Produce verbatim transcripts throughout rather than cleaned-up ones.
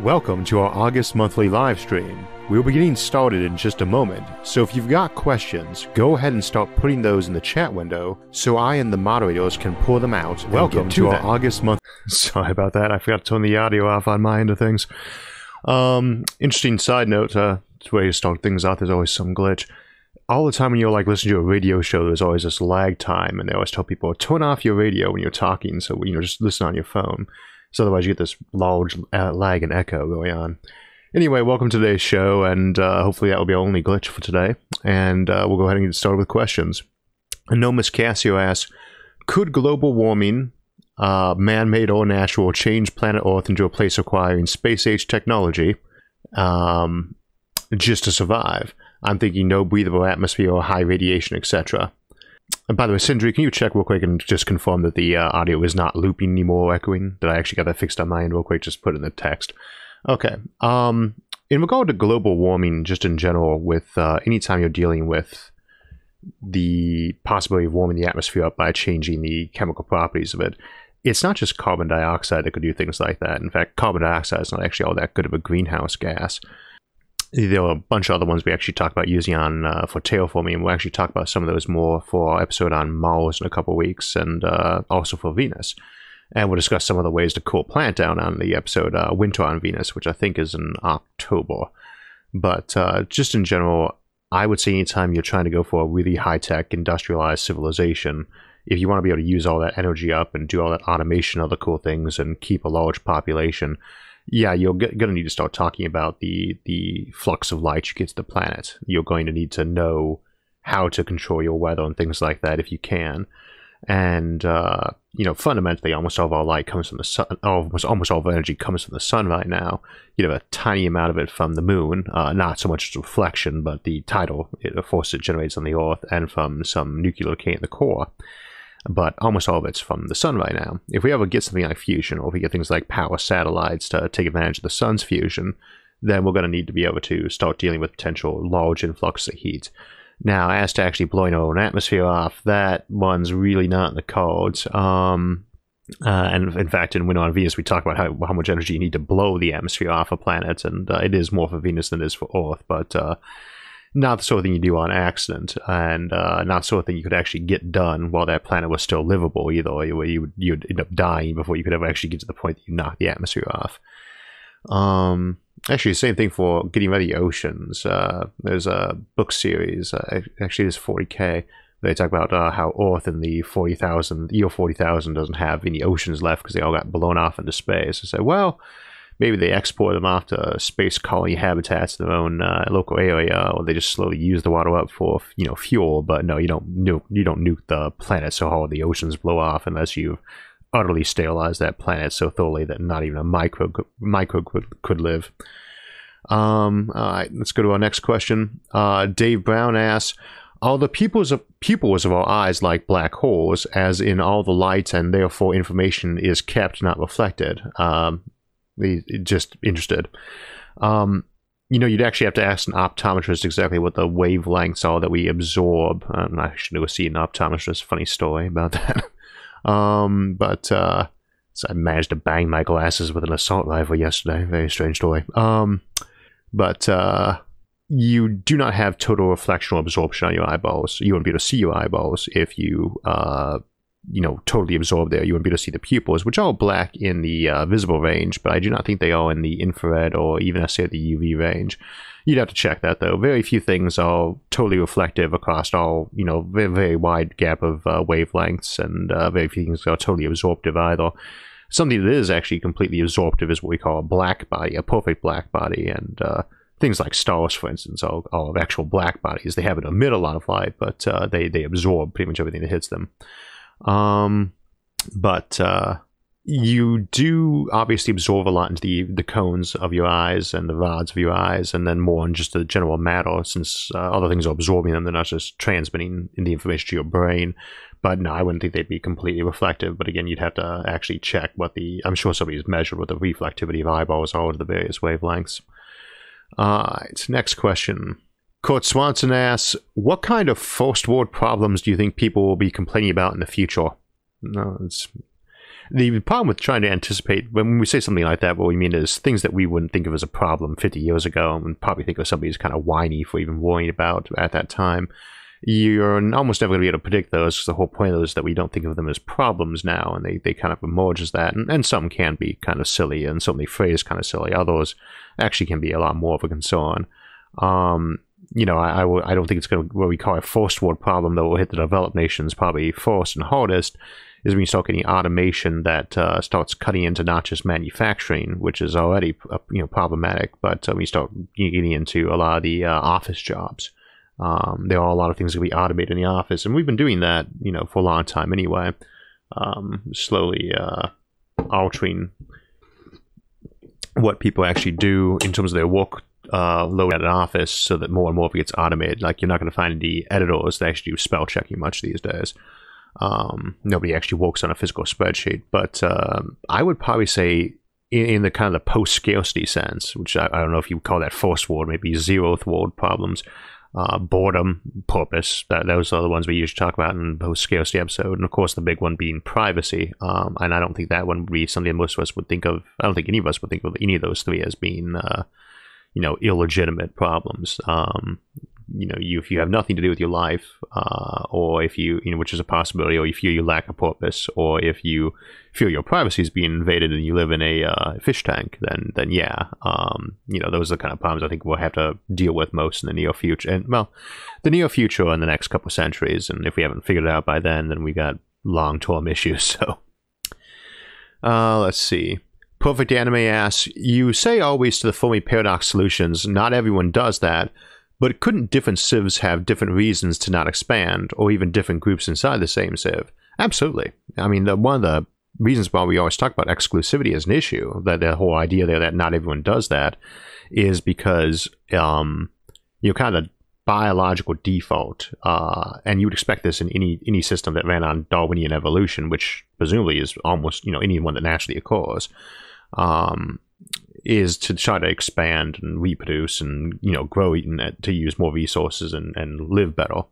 Welcome to our August monthly live stream. We'll be getting started in just a moment, so if you've got questions, go ahead and start putting those in the chat window so I and the moderators can pull them out. Welcome to, to our August month. Sorry about that, I forgot to turn the audio off on my end of things. Um, interesting side note, uh, it's way to start things out, there's always some glitch. All the time when you're like listening to a radio show, there's always this lag time, and they always tell people, turn off your radio when you're talking, so you know, just listen on your phone. So otherwise you get this large uh, lag and echo going on. Anyway, welcome to today's show, and uh, hopefully that will be our only glitch for today. And uh, we'll go ahead and get started with questions. Anomus Cassio asks, could global warming, uh, man-made or natural, change planet Earth into a place requiring space-age technology um, just to survive? I'm thinking no breathable atmosphere or high radiation, et cetera. And by the way, Sindri, can you check real quick and just confirm that the uh, audio is not looping anymore or echoing? That I actually got that fixed on my end real quick, just put it in the text. Okay. Um, in regard to global warming, just in general, with uh, anytime you're dealing with the possibility of warming the atmosphere up by changing the chemical properties of it, it's not just carbon dioxide that could do things like that. In fact, carbon dioxide is not actually all that good of a greenhouse gas. There are a bunch of other ones we actually talked about using on uh, for terraforming, and we'll actually talk about some of those more for our episode on Mars in a couple of weeks, and uh, also for Venus. And we'll discuss some of the ways to cool planet down on the episode uh, Winter on Venus, which I think is in October. But uh, just in general, I would say anytime you're trying to go for a really high-tech, industrialized civilization, if you want to be able to use all that energy up and do all that automation, other cool things, and keep a large population, yeah, you're going to need to start talking about the the flux of light you get to the planet. You're going to need to know how to control your weather and things like that if you can. And, uh, you know, fundamentally, almost all of our light comes from the sun. Almost, almost all of our energy comes from the sun right now. You have a tiny amount of it from the moon, uh, not so much as reflection, but the tidal force it generates on the Earth, and from some nuclear decay in the core. But almost all of it's from the sun right now. If we ever get something like fusion, or if we get things like power satellites to take advantage of the sun's fusion, then we're going to need to be able to start dealing with potential large influx of heat. Now, as to actually blowing our own atmosphere off, that one's really not in the cards. Um, uh, and in fact, in Winter on Venus, we talk about how, how much energy you need to blow the atmosphere off a planet, and uh, it is more for Venus than it is for Earth, but uh, not the sort of thing you do on accident, and uh, not the sort of thing you could actually get done while that planet was still livable either. You, you would you'd end up dying before you could ever actually get to the point that you knock the atmosphere off. Um, actually, the same thing for getting rid of the oceans. Uh, there's a book series, uh, actually there's forty K, they talk about uh, how Earth in the forty thousand, year forty thousand doesn't have any oceans left because they all got blown off into space. I say, well, maybe they export them off to space colony habitats in their own uh, local area, or they just slowly use the water up for, you know, fuel. But no, you don't nuke, you don't nuke the planet so hard the oceans blow off unless you've utterly sterilized that planet so thoroughly that not even a microbe micro could, could live. Um, all right, let's go to our next question. Uh, Dave Brown asks, are the pupils of pupils of our eyes like black holes, as in all the light and therefore information is kept, not reflected? Um, just interested. Um, you know, you'd actually have to ask an optometrist exactly what the wavelengths are that we absorb. Um, I should go see an optometrist. Funny story about that. um, but uh, so I managed to bang my glasses with an assault rifle yesterday. Very strange story. Um, but uh, you do not have total reflection or absorption on your eyeballs. You wouldn't be able to see your eyeballs if you uh, you know, totally absorbed there. You wouldn't be able to see the pupils, which are black in the uh, visible range, but I do not think they are in the infrared or even necessarily the U V range. You'd have to check that, though. Very few things are totally reflective across all, you know, very, very wide gap of uh, wavelengths, and uh, very few things are totally absorptive either. Something that is actually completely absorptive is what we call a black body, a perfect black body, and uh, things like stars, for instance, are, are actual black bodies. They haven't emit a lot of light, but uh, they, they absorb pretty much everything that hits them. Um, but, uh, you do obviously absorb a lot into the, the cones of your eyes and the rods of your eyes, and then more in just the general matter, since uh, other things are absorbing them. They're not just transmitting the information to your brain. But no, I wouldn't think they'd be completely reflective. But again, you'd have to actually check what the, I'm sure somebody's measured what the reflectivity of eyeballs are to the various wavelengths. Alright, next question. Kurt Swanson asks, what kind of first world problems do you think people will be complaining about in the future? No, it's The problem with trying to anticipate, when we say something like that, what we mean is things that we wouldn't think of as a problem fifty years ago and probably think of somebody as kind of whiny for even worrying about at that time. You're almost never going to be able to predict those, because the whole point of those is that we don't think of them as problems now, and they, they kind of emerge as that. And, and some can be kind of silly, and some they phrase kind of silly. Others actually can be a lot more of a concern. Um, you know, I, I, I don't think it's going to, what we call a first world problem that will hit the developed nations probably first and hardest, is when you start getting automation that uh, starts cutting into not just manufacturing, which is already uh, you know problematic, but uh, when you start getting into a lot of the uh, office jobs. Um, there are a lot of things that can be automated in the office, and we've been doing that, you know, for a long time anyway. Um, slowly uh, altering what people actually do in terms of their work uh, load at an office, so that more and more of it gets automated. Like, you're not going to find any editors that actually do spell checking much these days. Um, nobody actually works on a physical spreadsheet, but uh, I would probably say in, in the kind of the post-scarcity sense, which I, I don't know if you would call that first world, maybe zeroth world problems. Uh, boredom, purpose, that those are the ones we usually talk about in the post-scarcity episode, and of course the big one being privacy, um, and I don't think that one would be something most of us would think of. I don't think any of us would think of any of those three as being uh, you know, illegitimate problems. Um, you know, you, if you have nothing to do with your life, uh, or if you, you know, which is a possibility, or you feel you lack a purpose, or if you feel your privacy is being invaded and you live in a uh, fish tank, then, then yeah, um, you know, those are the kind of problems I think we'll have to deal with most in the near future. And, well, the near future in the next couple of centuries, and if we haven't figured it out by then, then we got long-term issues, so. Uh, let's see. Perfect Anime asks, you say always to the Fermi Paradox solutions, not everyone does that, but couldn't different civs have different reasons to not expand, or even different groups inside the same civ? Absolutely. I mean, the, one of the reasons why we always talk about exclusivity as an issue, that the whole idea there that not everyone does that, is because um, you kind of biological default, uh, and you would expect this in any any system that ran on Darwinian evolution, which presumably is almost, you know, any one that naturally occurs. Um, is to try to expand and reproduce and, you know, grow and to use more resources and, and live better.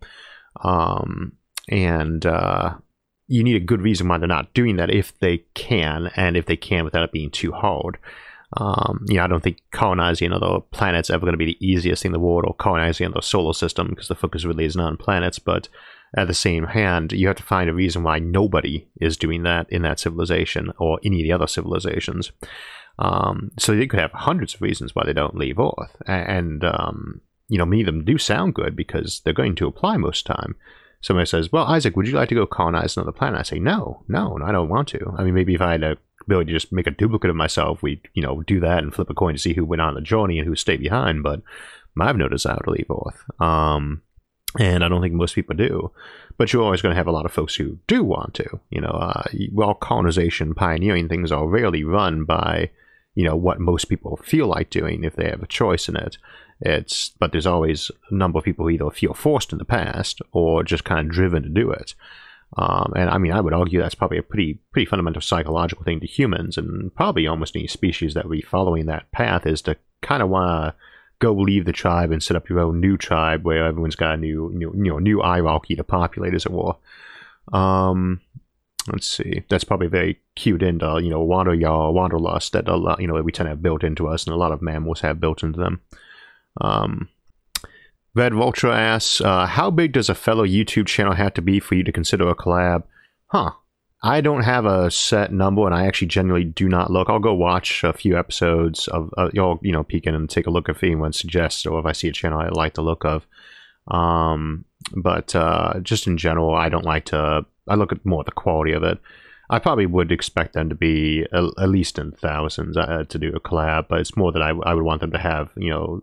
Um, and uh, you need a good reason why they're not doing that if they can, and if they can without it being too hard. Um, you know, I don't think colonizing other planets ever going to be the easiest thing in the world, or colonizing another solar system, because the focus really is not on planets. But at the same hand, you have to find a reason why nobody is doing that in that civilization or any of the other civilizations. Um, so you could have hundreds of reasons why they don't leave Earth. And, um, you know, many of them do sound good because they're going to apply most of the time. Somebody says, well, Isaac, would you like to go colonize another planet? I say, no, no, I don't want to. I mean, maybe if I had a ability to just make a duplicate of myself, we'd, you know, do that and flip a coin to see who went on the journey and who stayed behind. But I've no desire to leave Earth. Um, and I don't think most people do. But you're always going to have a lot of folks who do want to. You know, uh, well, colonization, pioneering things are rarely run by, you know, what most people feel like doing if they have a choice in it. It's, but there's always a number of people who either feel forced in the past or just kind of driven to do it. Um, and I mean, I would argue that's probably a pretty pretty fundamental psychological thing to humans, and probably almost any species that would be following that path is to kind of want to go leave the tribe and set up your own new tribe where everyone's got a new, new you know, new hierarchy to populate, as it were. Um, let's see. That's probably very cued into, you know, wander yaw, wanderlust that a lot, you know, we tend to have built into us, and a lot of mammals have built into them. Um, Red Vulture asks, uh, how big does a fellow YouTube channel have to be for you to consider a collab? Huh. I don't have a set number, and I actually generally do not look. I'll go watch a few episodes of, uh, you'll, you know, peek in and take a look if anyone suggests, or if I see a channel I like the look of. Um, but uh, just in general, I don't like to, I look at more the quality of it. I probably would expect them to be a, at least in thousands uh, to do a collab, but it's more that I, I would want them to have, you know,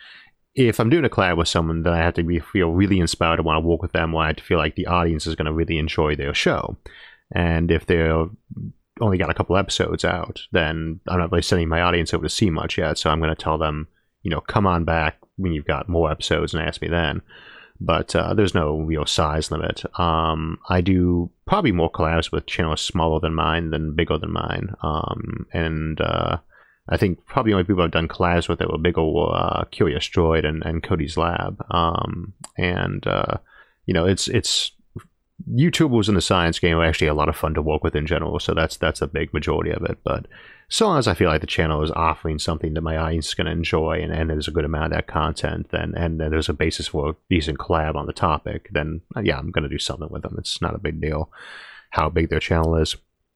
if I'm doing a collab with someone, then I have to be, feel really inspired to want to work with them, or I have to feel like the audience is going to really enjoy their show. And if they're only got a couple episodes out, then I'm not really sending my audience over to see much yet, so I'm going to tell them, you know, come on back when you've got more episodes and ask me then. But uh, there's no real size limit. Um, I do probably more collabs with channels smaller than mine than bigger than mine. Um, and uh, I think probably the only people I've done collabs with that were bigger were uh, Curious Droid and, and Cody's Lab. Um, and, uh, you know, it's it's YouTubers in the science game are actually a lot of fun to work with in general, so that's that's a big majority of it. But so long as I feel like the channel is offering something that my audience is going to enjoy, and, and there's a good amount of that content, then and then there's a basis for a decent collab on the topic, then yeah, I'm going to do something with them. It's not a big deal how big their channel is.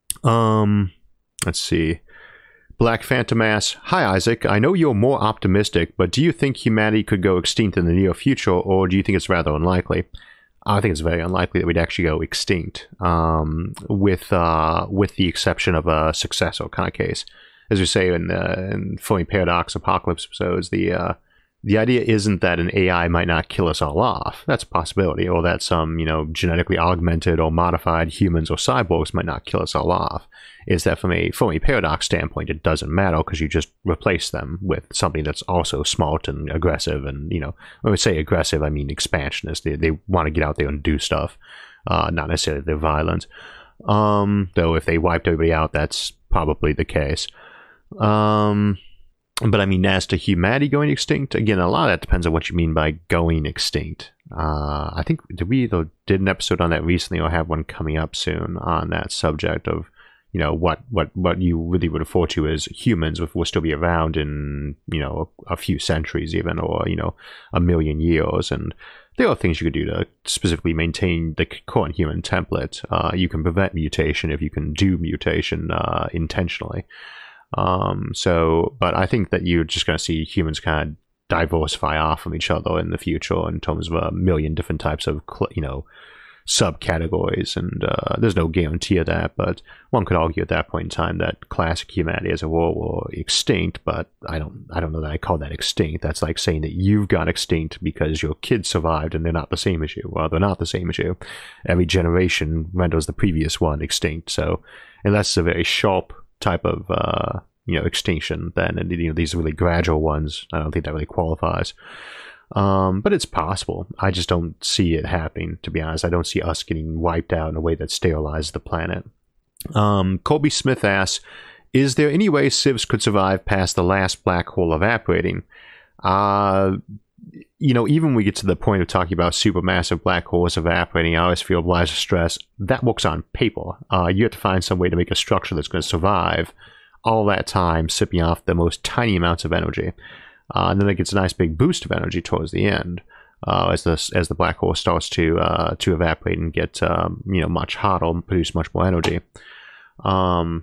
Um, let's see. Black Phantom asks, "Hi Isaac, I know you're more optimistic, but do you think humanity could go extinct in the near future, or do you think it's rather unlikely?" I think it's very unlikely that we'd actually go extinct, um, with uh, with the exception of a successor kind of case. As we say in, uh, in Fermi Paradox Apocalypse episodes, the uh, the idea isn't that an A I might not kill us all off. That's a possibility, or that some, you know, genetically augmented or modified humans or cyborgs might not kill us all off. Is that from a Fermi Paradox standpoint, it doesn't matter because you just replace them with something that's also smart and aggressive. And, you know, when we say aggressive, I mean expansionist. They, they want to get out there and do stuff, uh, not necessarily they're violent. Um, though if they wiped everybody out, that's probably the case. Um, but I mean, as to humanity going extinct, again, a lot of that depends on what you mean by going extinct. Uh, I think, did we either did an episode on that recently or have one coming up soon on that subject of, you know, what, what, what you really would refer to as humans will still be around in, you know, a, a few centuries even, or, you know, a million years. And there are things you could do to specifically maintain the current human template. Uh, you can prevent mutation if you can do mutation uh, intentionally. Um, so, but I think that you're just going to see humans kind of diversify off from each other in the future in terms of a million different types of, you know, subcategories, and uh, there's no guarantee of that, but one could argue at that point in time that classic humanity as a whole were extinct, but I don't I don't know that I call that extinct. That's like saying that you've got extinct because your kids survived and they're not the same as you. Well, they're not the same as you. Every generation renders the previous one extinct, so unless it's a very sharp type of uh, you know, extinction, then, you know, these really gradual ones, I don't think that really qualifies. Um, but it's possible. I just don't see it happening, to be honest. I don't see us getting wiped out in a way that sterilizes the planet. Um, Colby Smith asks, is there any way civs could survive past the last black hole evaporating? Uh, you know, even when we get to the point of talking about supermassive black holes evaporating, I always feel obliged to stress that works on paper. Uh, you have to find some way to make a structure that's going to survive all that time, sipping off the most tiny amounts of energy. Uh, and then it gets a nice big boost of energy towards the end, uh, as the as the black hole starts to uh, to evaporate and get um, you know, much hotter and produce much more energy. Um,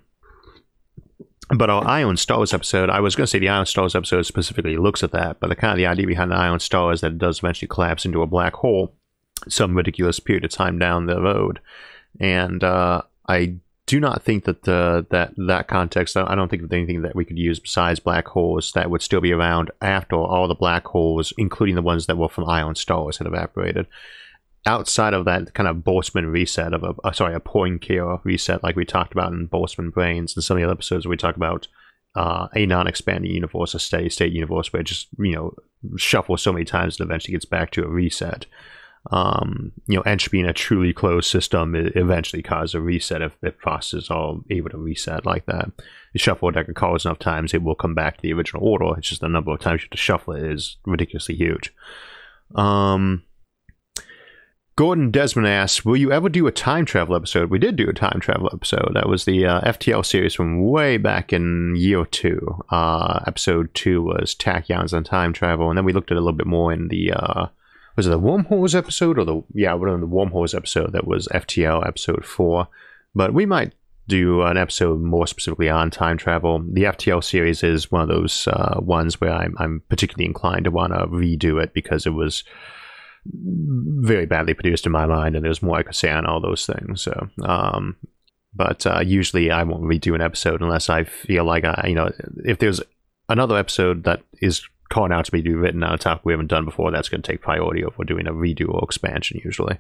but our Ion Stars episode, I was going to say the Ion Stars episode specifically looks at that, but the kind of the idea behind the Ion Star is that it does eventually collapse into a black hole some ridiculous period of time down the road, and uh, I do not think that the, that that context, I don't think there's anything that we could use besides black holes that would still be around after all the black holes, including the ones that were from ion stars, had evaporated. Outside of that kind of Boltzmann reset of a, uh, sorry, a Poincare reset like we talked about in Boltzmann Brains and some of the other episodes where we talk about uh, a non-expanding universe, a steady state universe where it just, you know, shuffles so many times and eventually gets back to a reset. Um, you know, entropy in a truly closed system it eventually causes a reset if the processes are able to reset like that. You shuffle a deck of cards enough times, it will come back to the original order. It's just the number of times you have to shuffle it is ridiculously huge. Um, Gordon Desmond asks, will you ever do a time travel episode? We did do a time travel episode. That was the uh, F T L series from way back in year two. Uh, episode two was Tachyons on time travel, and then we looked at it a little bit more in the uh, was it the Wormholes episode or the yeah, one of the Wormholes episode that was F T L episode four. But we might do an episode more specifically on time travel. The F T L series is one of those uh, ones where I'm I'm particularly inclined to want to redo it because it was very badly produced in my mind, and there's more I could say on all those things. So, um, but uh, usually I won't redo an episode unless I feel like I, you know, if there's another episode that is calling out to be written on a topic we haven't done before, that's going to take priority over doing a redo or expansion usually.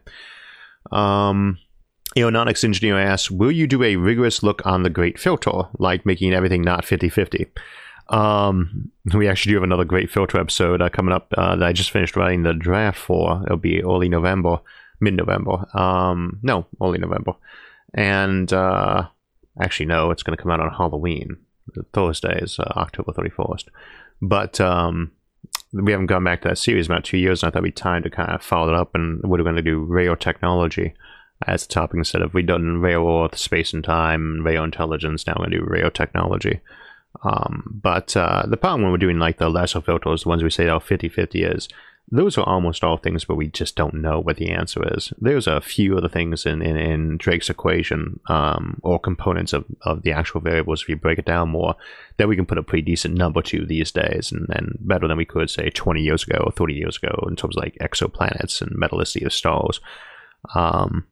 Um, Aerononics Engineer asks, will you do a rigorous look on the Great Filter, like making everything not fifty fifty? Um, we actually do have another Great Filter episode uh, coming up uh, that I just finished writing the draft for. It'll be early November, mid-November. Um, no, early November. And uh, actually, no, it's going to come out on Halloween. Thursday is uh, October thirty-first. But um, we haven't gone back to that series in about two years, and I thought it'd be time to kind of follow it up. And we're going to do radio technology as a topic instead of we've done rare earth, space and time, rare intelligence. Now we're going to do rare technology. Um, but uh, the problem when we're doing like the lesser filters, the ones we say are fifty fifty, is those are almost all things where we just don't know what the answer is. There's a few other things in, in, in Drake's equation, um, or components of, of the actual variables, if you break it down more, that we can put a pretty decent number to these days, and, and better than we could, say, twenty years ago or thirty years ago, in terms of like exoplanets and metallicity of stars. Um,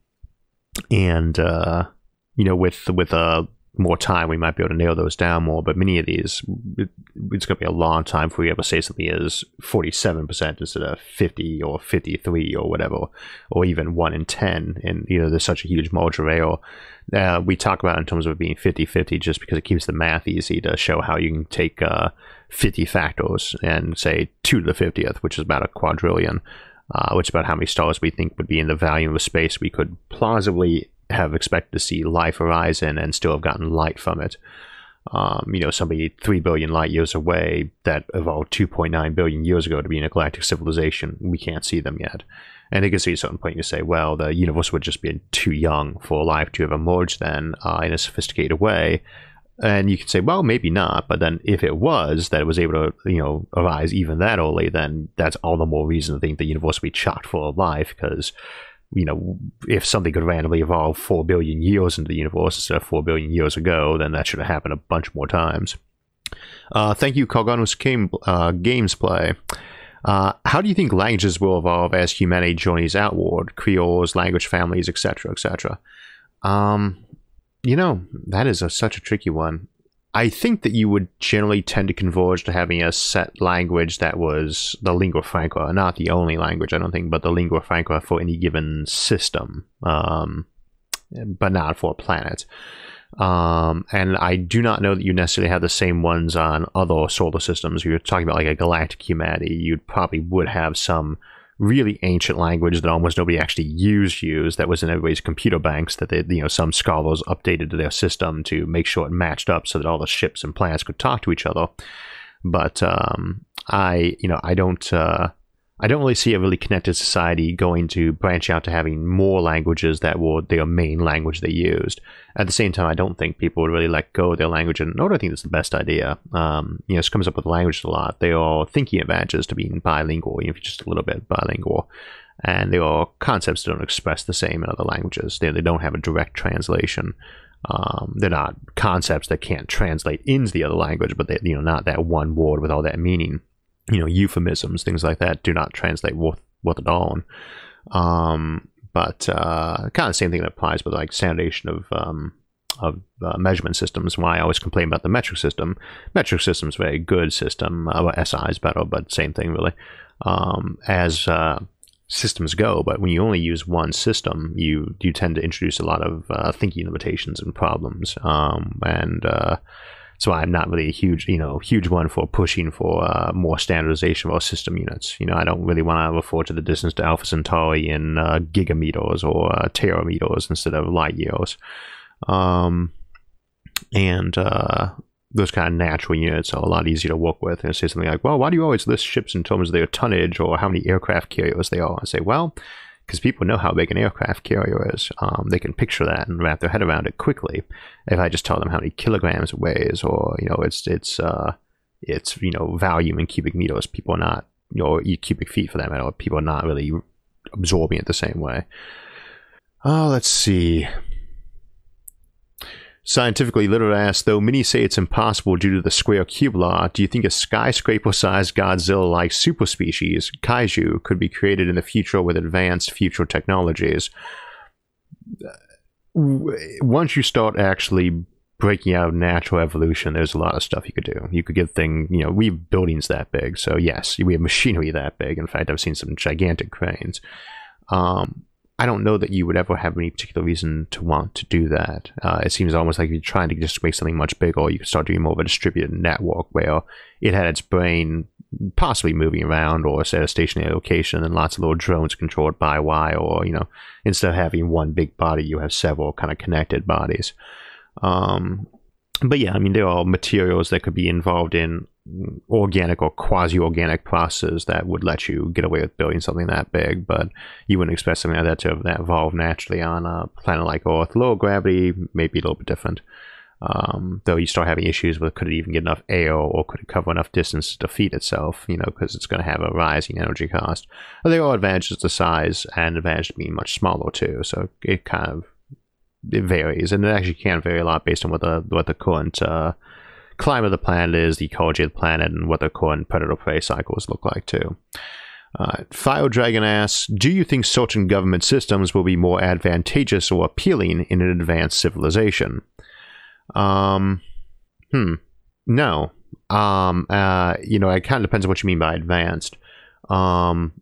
and, uh, you know, with, with uh, more time, we might be able to nail those down more, but many of these, it, it's going to be a long time before we ever say something is forty-seven percent instead of fifty or fifty-three or whatever, or even one in ten, and you know, there's such a huge margin of error. Uh, we talk about it in terms of it being fifty fifty just because it keeps the math easy to show how you can take uh, fifty factors and say two to the fiftieth, which is about a quadrillion, uh, which is about how many stars we think would be in the volume of space we could plausibly have expected to see life arise in and still have gotten light from it. Um, you know, somebody three billion light years away that evolved two point nine billion years ago to be an galactic civilization, we can't see them yet. And it gets to a certain point you say, well, the universe would just be too young for life to have emerged then uh, in a sophisticated way. And you can say, well, maybe not, but then if it was, that it was able to, you know, arise even that early, then that's all the more reason to think the universe would be chock full of life, because you know, if something could randomly evolve four billion years into the universe instead of four billion years ago, then that should have happened a bunch more times. Uh, thank you, Kalganus Game, uh, Games Play. Uh, how do you think languages will evolve as humanity journeys outward? Creoles, language families, et cetera, et cetera. Um, you know, that is a, such a tricky one. I think that you would generally tend to converge to having a set language that was the lingua franca, not the only language, I don't think, but the lingua franca for any given system, um, but not for a planet. Um, and I do not know that you necessarily have the same ones on other solar systems. You're talking about like a galactic humanity, you probably would have some really ancient language that almost nobody actually used used that was in everybody's computer banks that they, you know, some scholars updated to their system to make sure it matched up so that all the ships and planets could talk to each other. But um, I, you know, I don't, uh, I don't really see a really connected society going to branch out to having more languages that were their main language they used. At the same time, I don't think people would really let go of their language, and nor do I think that's the best idea. Um, you know, this comes up with language a lot. There are thinking advantages to being bilingual, even if you're just a little bit bilingual. And there are concepts that don't express the same in other languages. They, they don't have a direct translation. Um, they're not concepts that can't translate into the other language, but they're, you know, not that one word with all that meaning. You know, euphemisms, things like that, do not translate worth, worth at all. Um, but uh, kind of the same thing that applies with like standardization of um, of uh, measurement systems. Why I always complain about the metric system. Metric system is a very good system. Uh, well, S I is better, but same thing really. Um, as uh, systems go, but when you only use one system, you you tend to introduce a lot of uh, thinking limitations and problems. Um, and uh, So I'm not really a huge, you know, huge one for pushing for uh, more standardization of our system units. You know, I don't really want to refer to the distance to Alpha Centauri in uh, gigameters or uh, terameters instead of light years. Um, and uh, those kind of natural units are a lot easier to work with. And say something like, well, why do you always list ships in terms of their tonnage or how many aircraft carriers they are? I say, well, because people know how big an aircraft carrier is. Um, they can picture that and wrap their head around it quickly. If I just tell them how many kilograms it weighs, or you know, it's it's uh, it's you know, volume in cubic meters, people are not, you know, cubic feet for that matter. People are not really absorbing it the same way. Oh, let's see. Scientifically literate asks, though many say it's impossible due to the square cube law, do you think a skyscraper-sized Godzilla-like superspecies, kaiju, could be created in the future with advanced future technologies? Once you start actually breaking out natural evolution, there's a lot of stuff you could do. You could get things, you know, we have buildings that big, so yes, we have machinery that big. In fact, I've seen some gigantic cranes. Um... I don't know that you would ever have any particular reason to want to do that. Uh, it seems almost like you're trying to just make something much bigger. You could start doing more of a distributed network where it had its brain possibly moving around or at a stationary location, and lots of little drones controlled by wire, or, you know, instead of having one big body, you have several kind of connected bodies. Um, but yeah, I mean, there are materials that could be involved in organic or quasi-organic processes that would let you get away with building something that big, but you wouldn't expect something like that to that evolve naturally on a planet like Earth. Low gravity may be a little bit different. Um, though you start having issues with could it even get enough air, or could it cover enough distance to defeat itself, you know, because it's going to have a rising energy cost. But there are advantages to size and advantages to being much smaller too, so it kind of it varies, and it actually can vary a lot based on what the what the current uh, climate of the planet is, the ecology of the planet, and what the current predator-prey cycles look like too. Uh, Fire Dragon asks, do you think certain government systems will be more advantageous or appealing in an advanced civilization? Um, hmm, no. Um, uh, you know, it kind of depends on what you mean by advanced. Um,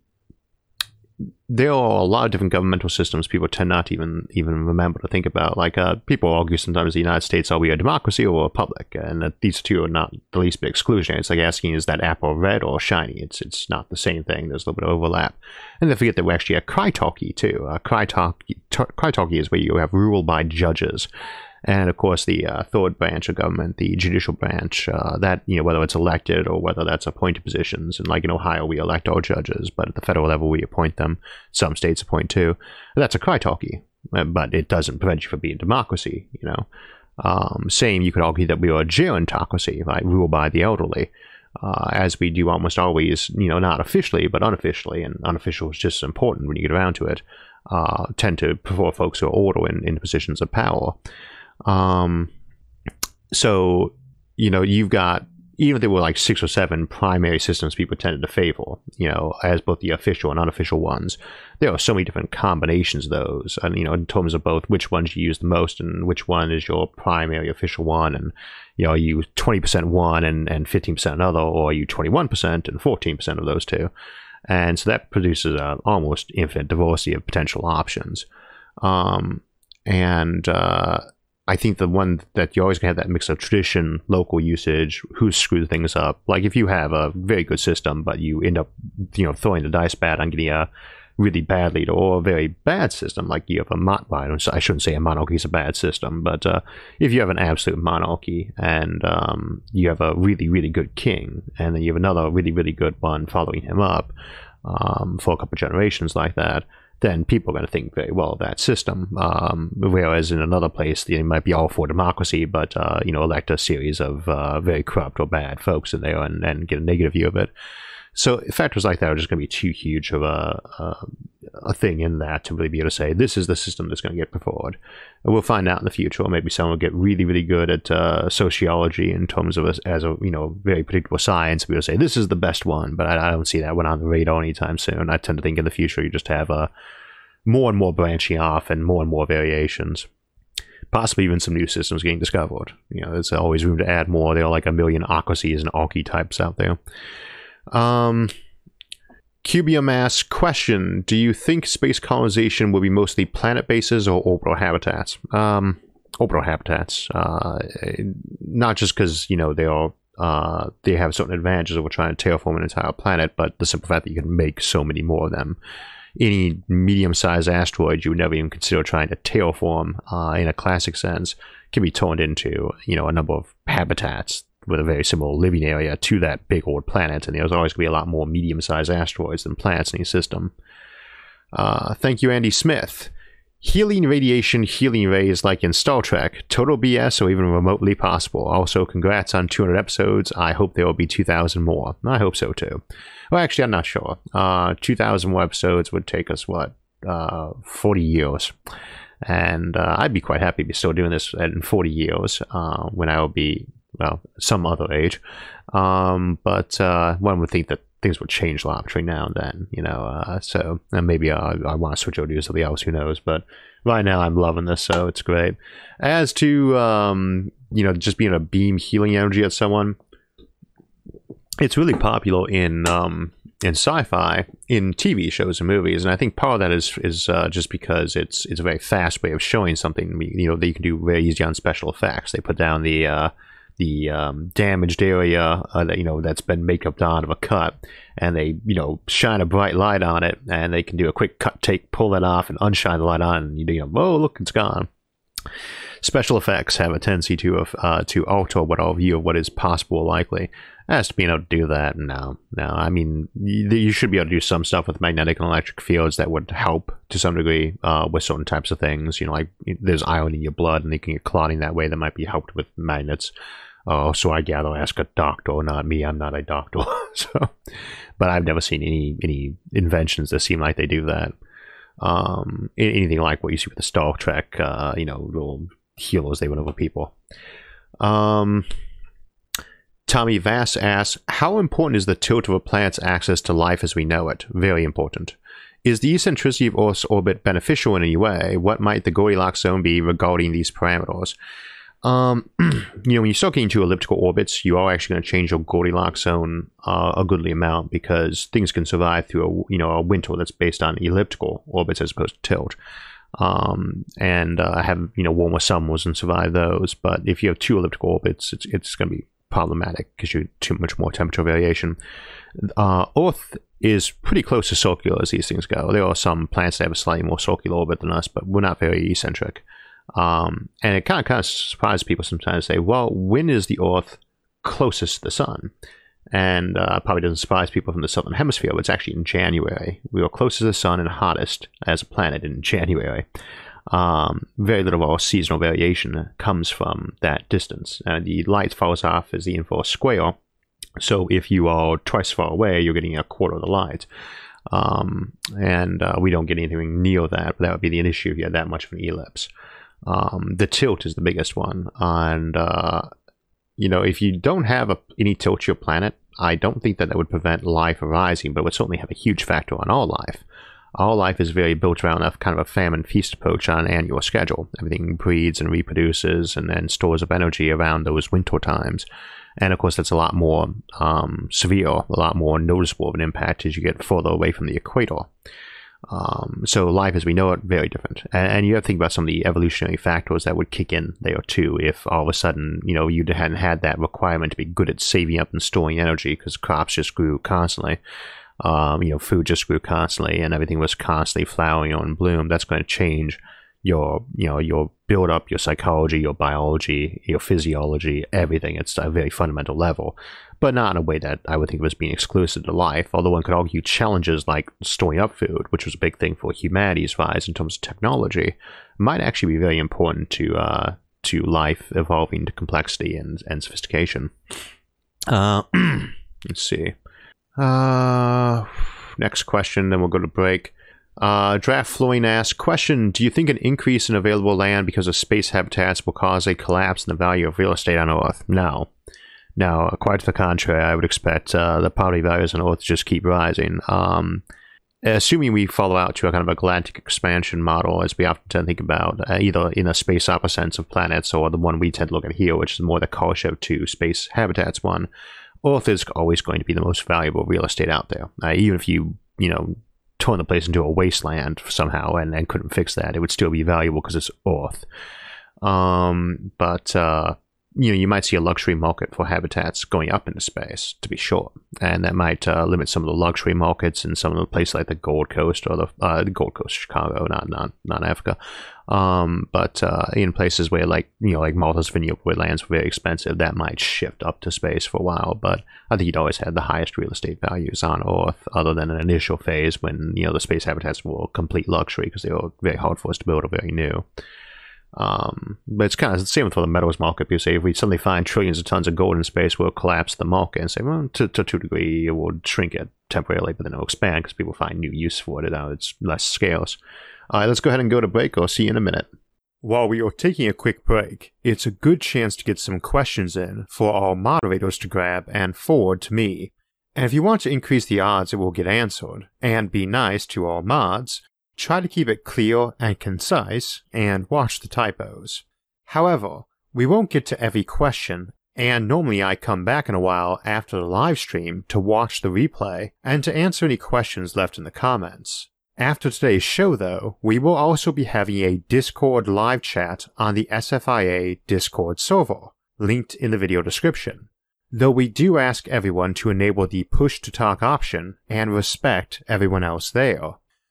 there are a lot of different governmental systems people tend not to even even remember to think about. Like, uh, people argue sometimes the United States, are we a democracy or a republic? And that these two are not the least bit exclusionary. It's like asking, is that apple red or shiny? It's it's not the same thing. There's a little bit of overlap. And they forget that we're actually a crytarchy too. A crytarchy, crytarchy is where you have rule by judges. And of course, the uh, third branch of government, the judicial branch, uh, that, you know, whether it's elected or whether that's appointed positions. And like in Ohio, we elect our judges, but at the federal level, we appoint them. Some states appoint too. That's a crytarchy, but it doesn't prevent you from being a democracy, you know. Um, same, you could argue that we are a gerontocracy, right? Rule by the elderly, uh, as we do almost always, you know, not officially, but unofficially. And unofficial is just as important when you get around to it. Uh, tend to prefer folks who are older in, in positions of power. Um, so, you know, you've got, even if there were like six or seven primary systems people tended to favor, you know, as both the official and unofficial ones, there are so many different combinations of those, and, you know, in terms of both which ones you use the most and which one is your primary official one, and, you know, you twenty percent one and, and fifteen percent another, or you twenty-one percent and fourteen percent of those two. And so that produces an almost infinite diversity of potential options. Um, and, uh, I think the one that you always gonna have that mix of tradition, local usage, who screws things up. Like if you have a very good system, but you end up, you know, throwing the dice bad on getting a really bad leader, or a very bad system, like you have a mon- I shouldn't say a monarchy is a bad system, but uh, if you have an absolute monarchy and um, you have a really, really good king, and then you have another really, really good one following him up um, for a couple of generations like that, then people are going to think very well of that system. Um, whereas in another place, they might be all for democracy, but, uh, you know, elect a series of uh, very corrupt or bad folks in there and, and get a negative view of it. So factors like that are just going to be too huge of a, a, a thing in that to really be able to say, this is the system that's going to get preferred. And we'll find out in the future, or maybe someone will get really, really good at uh, sociology in terms of a, as a, you know, very predictable science. We'll say, this is the best one, but I, I don't see that one on the radar anytime soon. I tend to think in the future, you just have a, more and more branching off and more and more variations. Possibly even some new systems getting discovered. You know, there's always room to add more. There are like a million ocracies and archetypes out there. Um, Cubium asks, question, do you think space colonization will be mostly planet bases or orbital habitats? Um, orbital habitats. Uh, not just because, you know, they are uh, they have certain advantages over trying to terraform an entire planet, but the simple fact that you can make so many more of them. Any medium-sized asteroid you would never even consider trying to terraform uh, in a classic sense can be turned into, you know, a number of habitats with a very similar living area to that big old planet, and there's always going to be a lot more medium-sized asteroids than planets in the system. Uh, thank you, Andy Smith. Healing radiation, healing rays like in Star Trek, total B S or even remotely possible. Also, congrats on two hundred episodes. I hope there will be two thousand more. I hope so too. Well, actually, I'm not sure. Uh, two thousand more episodes would take us, what, uh, forty years. And uh, I'd be quite happy to be still doing this in forty years uh, when I will be, well, some other age. Um, but uh, one would think that things would change a lot between now and then, you know, uh, so and maybe uh, I want to switch over to something else, who knows, but right now I'm loving this, so it's great. As to, um, you know, just being a beam healing energy at someone, it's really popular in um, in sci-fi, in T V shows and movies, and I think part of that is is uh, just because it's it's a very fast way of showing something, you know, that you can do very easy on special effects. They put down the uh, the um, damaged area uh, that, you know, that's been make-upped out of a cut, and they, you know, shine a bright light on it, and they can do a quick cut take, pull that off, and unshine the light on, and you know, oh, look, it's gone. special effects have a tendency to uh, to alter what our view of what is possible or likely. As to being able to do that, no, no. I mean, you, you should be able to do some stuff with magnetic and electric fields that would help to some degree uh, with certain types of things. You know, like there's iron in your blood, and you can get clotting that way. That might be helped with magnets. Oh, so I gather, ask a doctor, not me. I'm not a doctor. So, but I've never seen any any inventions that seem like they do that. Um, anything like what you see with the Star Trek, uh, you know, little healers they went over people. Um. Tommy Vass asks, how important is the tilt of a planet's axis to life as we know it? Very important. Is the eccentricity of Earth's orbit beneficial in any way? What might the Goldilocks zone be regarding these parameters? Um, you know, when you start getting to elliptical orbits, you are actually going to change your Goldilocks zone uh, a goodly amount, because things can survive through a, you know, a winter that's based on elliptical orbits as opposed to tilt. Um, and uh, have, you know, warmer summers and survive those. But if you have two elliptical orbits, it's, it's going to be problematic because you too much more temperature variation. Uh, Earth is pretty close to circular as these things go. There are some planets that have a slightly more circular orbit than us, but we're not very eccentric. Um, and it kind of kind of surprises people sometimes to say, well, when is the Earth closest to the sun? And uh, probably doesn't surprise people from the southern hemisphere, but it's actually in January. We are closest to the sun and hottest as a planet in January. Um, very little of our seasonal variation comes from that distance. Uh, the light falls off as the inverse square, so if you are twice as far away, you're getting a quarter of the light. Um, and uh, we don't get anything near that, but that would be the issue if you had that much of an ellipse. Um, the tilt is the biggest one, and uh, you know, if you don't have a, any tilt to your planet, I don't think that that would prevent life arising, but it would certainly have a huge factor on our life. Our life is very built around a kind of a famine feast approach on an annual schedule. Everything breeds and reproduces and then stores up energy around those winter times. And of course, that's a lot more um, severe, a lot more noticeable of an impact as you get further away from the equator. Um, so life as we know it, very different. And, and you have to think about some of the evolutionary factors that would kick in there too, if all of a sudden, you know, you hadn't had that requirement to be good at saving up and storing energy because crops just grew constantly. Um, you know, food just grew constantly and everything was constantly flowering on bloom. That's going to change your, you know, your build up, your psychology, your biology, your physiology, everything. It's a very fundamental level, but not in a way that I would think was being exclusive to life. Although one could argue challenges like storing up food, which was a big thing for humanity's rise in terms of technology, might actually be very important to uh, to life evolving to complexity and, and sophistication. Uh, let's see. Uh, next question, then we'll go to break. Uh, Draft Flowing asks, question, do you think an increase in available land because of space habitats will cause a collapse in the value of real estate on Earth? No. No, quite to the contrary. I would expect uh, the property values on Earth to just keep rising. Um, assuming we follow out to a kind of a galactic expansion model, as we often tend to think about, uh, either in a space opera sense of planets or the one we tend to look at here, which is more the Kardashev two space habitats one, Earth is always going to be the most valuable real estate out there. Uh, even if you, you know, turn the place into a wasteland somehow and, and couldn't fix that, it would still be valuable because it's Earth. Um, but, uh, you know, you might see a luxury market for habitats going up into space, to be sure. And that might uh, limit some of the luxury markets in some of the places like the Gold Coast or the, uh, the Gold Coast, Chicago, not not, not Africa. Um, but uh, in places where, like, you know, like Martha's Vineyard, where lands were very expensive, that might shift up to space for a while. But I think you'd always had the highest real estate values on Earth, other than an initial phase when, you know, the space habitats were complete luxury because they were very hard for us to build or very new. Um, but it's kind of the same for the metals market. People say if we suddenly find trillions of tons of gold in space, we'll collapse the market and say, well, to, to, to a degree, it will shrink it temporarily, but then it'll expand because people find new use for it. Now it's less scales. All right, let's go ahead and go to break. I'll see you in a minute. While we are taking a quick break, it's a good chance to get some questions in for our moderators to grab and forward to me. And if you want to increase the odds it will get answered, and be nice to our mods, try to keep it clear and concise, and watch the typos. However, we won't get to every question, and normally I come back in a while after the live stream to watch the replay and to answer any questions left in the comments. After today's show, though, we will also be having a Discord live chat on the S F I A Discord server, linked in the video description. Though we do ask everyone to enable the push-to-talk option and respect everyone else there.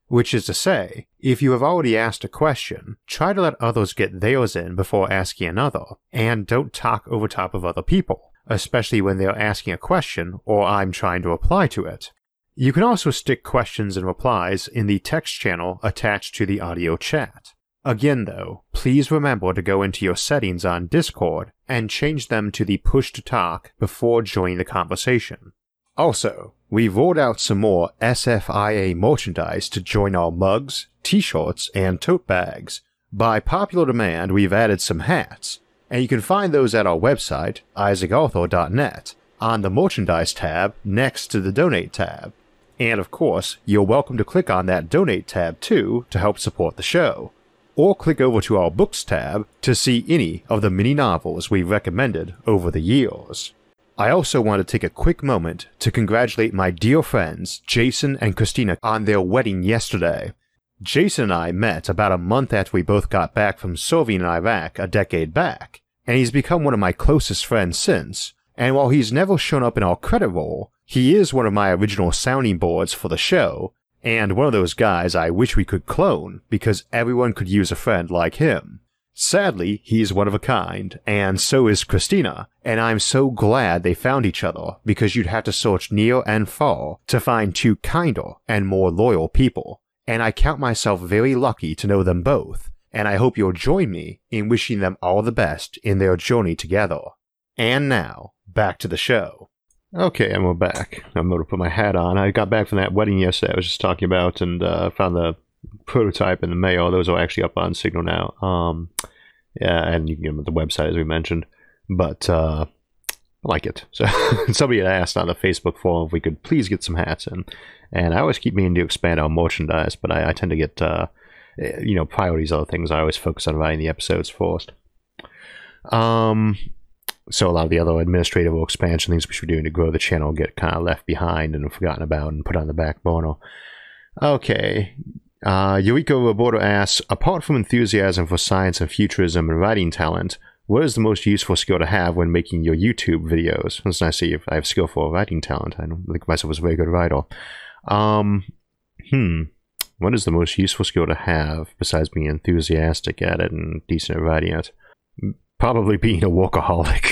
Which is to say, if you have already asked a question, try to let others get theirs in before asking another, and don't talk over top of other people, especially when they're asking a question or I'm trying to reply to it. You can also stick questions and replies in the text channel attached to the audio chat. Again though, please remember to go into your settings on Discord and change them to the push to talk before joining the conversation. Also, we've rolled out some more S F I A merchandise to join our mugs, t-shirts, and tote bags. By popular demand, we've added some hats, and you can find those at our website, isaac arthur dot net, on the merchandise tab next to the donate tab. And of course, you're welcome to click on that donate tab too to help support the show. Or click over to our books tab to see any of the mini novels we've recommended over the years. I also want to take a quick moment to congratulate my dear friends Jason and Christina on their wedding yesterday. Jason and I met about a month after we both got back from serving in Iraq a decade back, and he's become one of my closest friends since, and while he's never shown up in our credit roll, he is one of my original sounding boards for the show, and one of those guys I wish we could clone because everyone could use a friend like him. Sadly, he's one of a kind, and so is Christina, and I'm so glad they found each other because you'd have to search near and far to find two kinder and more loyal people, and I count myself very lucky to know them both, and I hope you'll join me in wishing them all the best in their journey together. And now, back to the show. Okay, and we're back. I'm going to put my hat on. I got back from that wedding yesterday I was just talking about, and uh, found the prototype in the mail. Those are actually up on Signal now. Um, yeah, and you can get them at the website, as we mentioned. But uh, I like it. So somebody had asked on the Facebook forum if we could please get some hats in. And I always keep meaning to expand our merchandise, but I, I tend to get, uh, you know, priorities, other things. I always focus on writing the episodes first. Um... So a lot of the other administrative or expansion things we should be doing to grow the channel get kind of left behind and forgotten about and put on the back burner. Okay. Uh, Eureka Roberto asks, apart from enthusiasm for science and futurism and writing talent, what is the most useful skill to have when making your YouTube videos? It's nice to see if I have skill for writing talent. I don't think myself as a very good writer. Um, hmm. What is the most useful skill to have besides being enthusiastic at it and decent at writing it? Probably being a workaholic.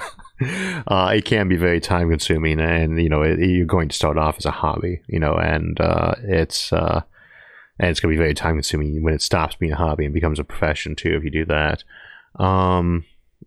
uh, it can be very time consuming, and you know it, you're going to start off as a hobby, you know, and uh, it's uh, and it's going to be very time consuming when it stops being a hobby and becomes a profession too. If you do that, um,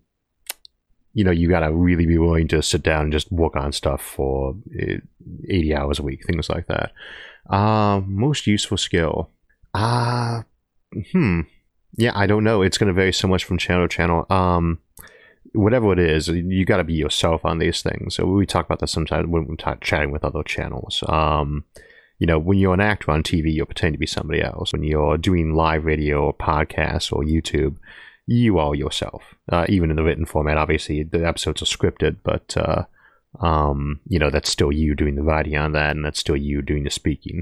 you know, you got to really be willing to sit down and just work on stuff for eighty hours a week, things like that. Uh, most useful skill. Ah, uh, hmm. Yeah, I don't know. It's going to vary so much from channel to channel. Um, whatever it is, you got to be yourself on these things. So we talk about that sometimes when we're talk, chatting with other channels. Um, you know, when you're an actor on T V, you're pretending to be somebody else. When you're doing live radio or podcasts or YouTube, you are yourself. Uh, even in the written format, obviously, the episodes are scripted, but, uh, um, you know, that's still you doing the writing on that, and that's still you doing the speaking.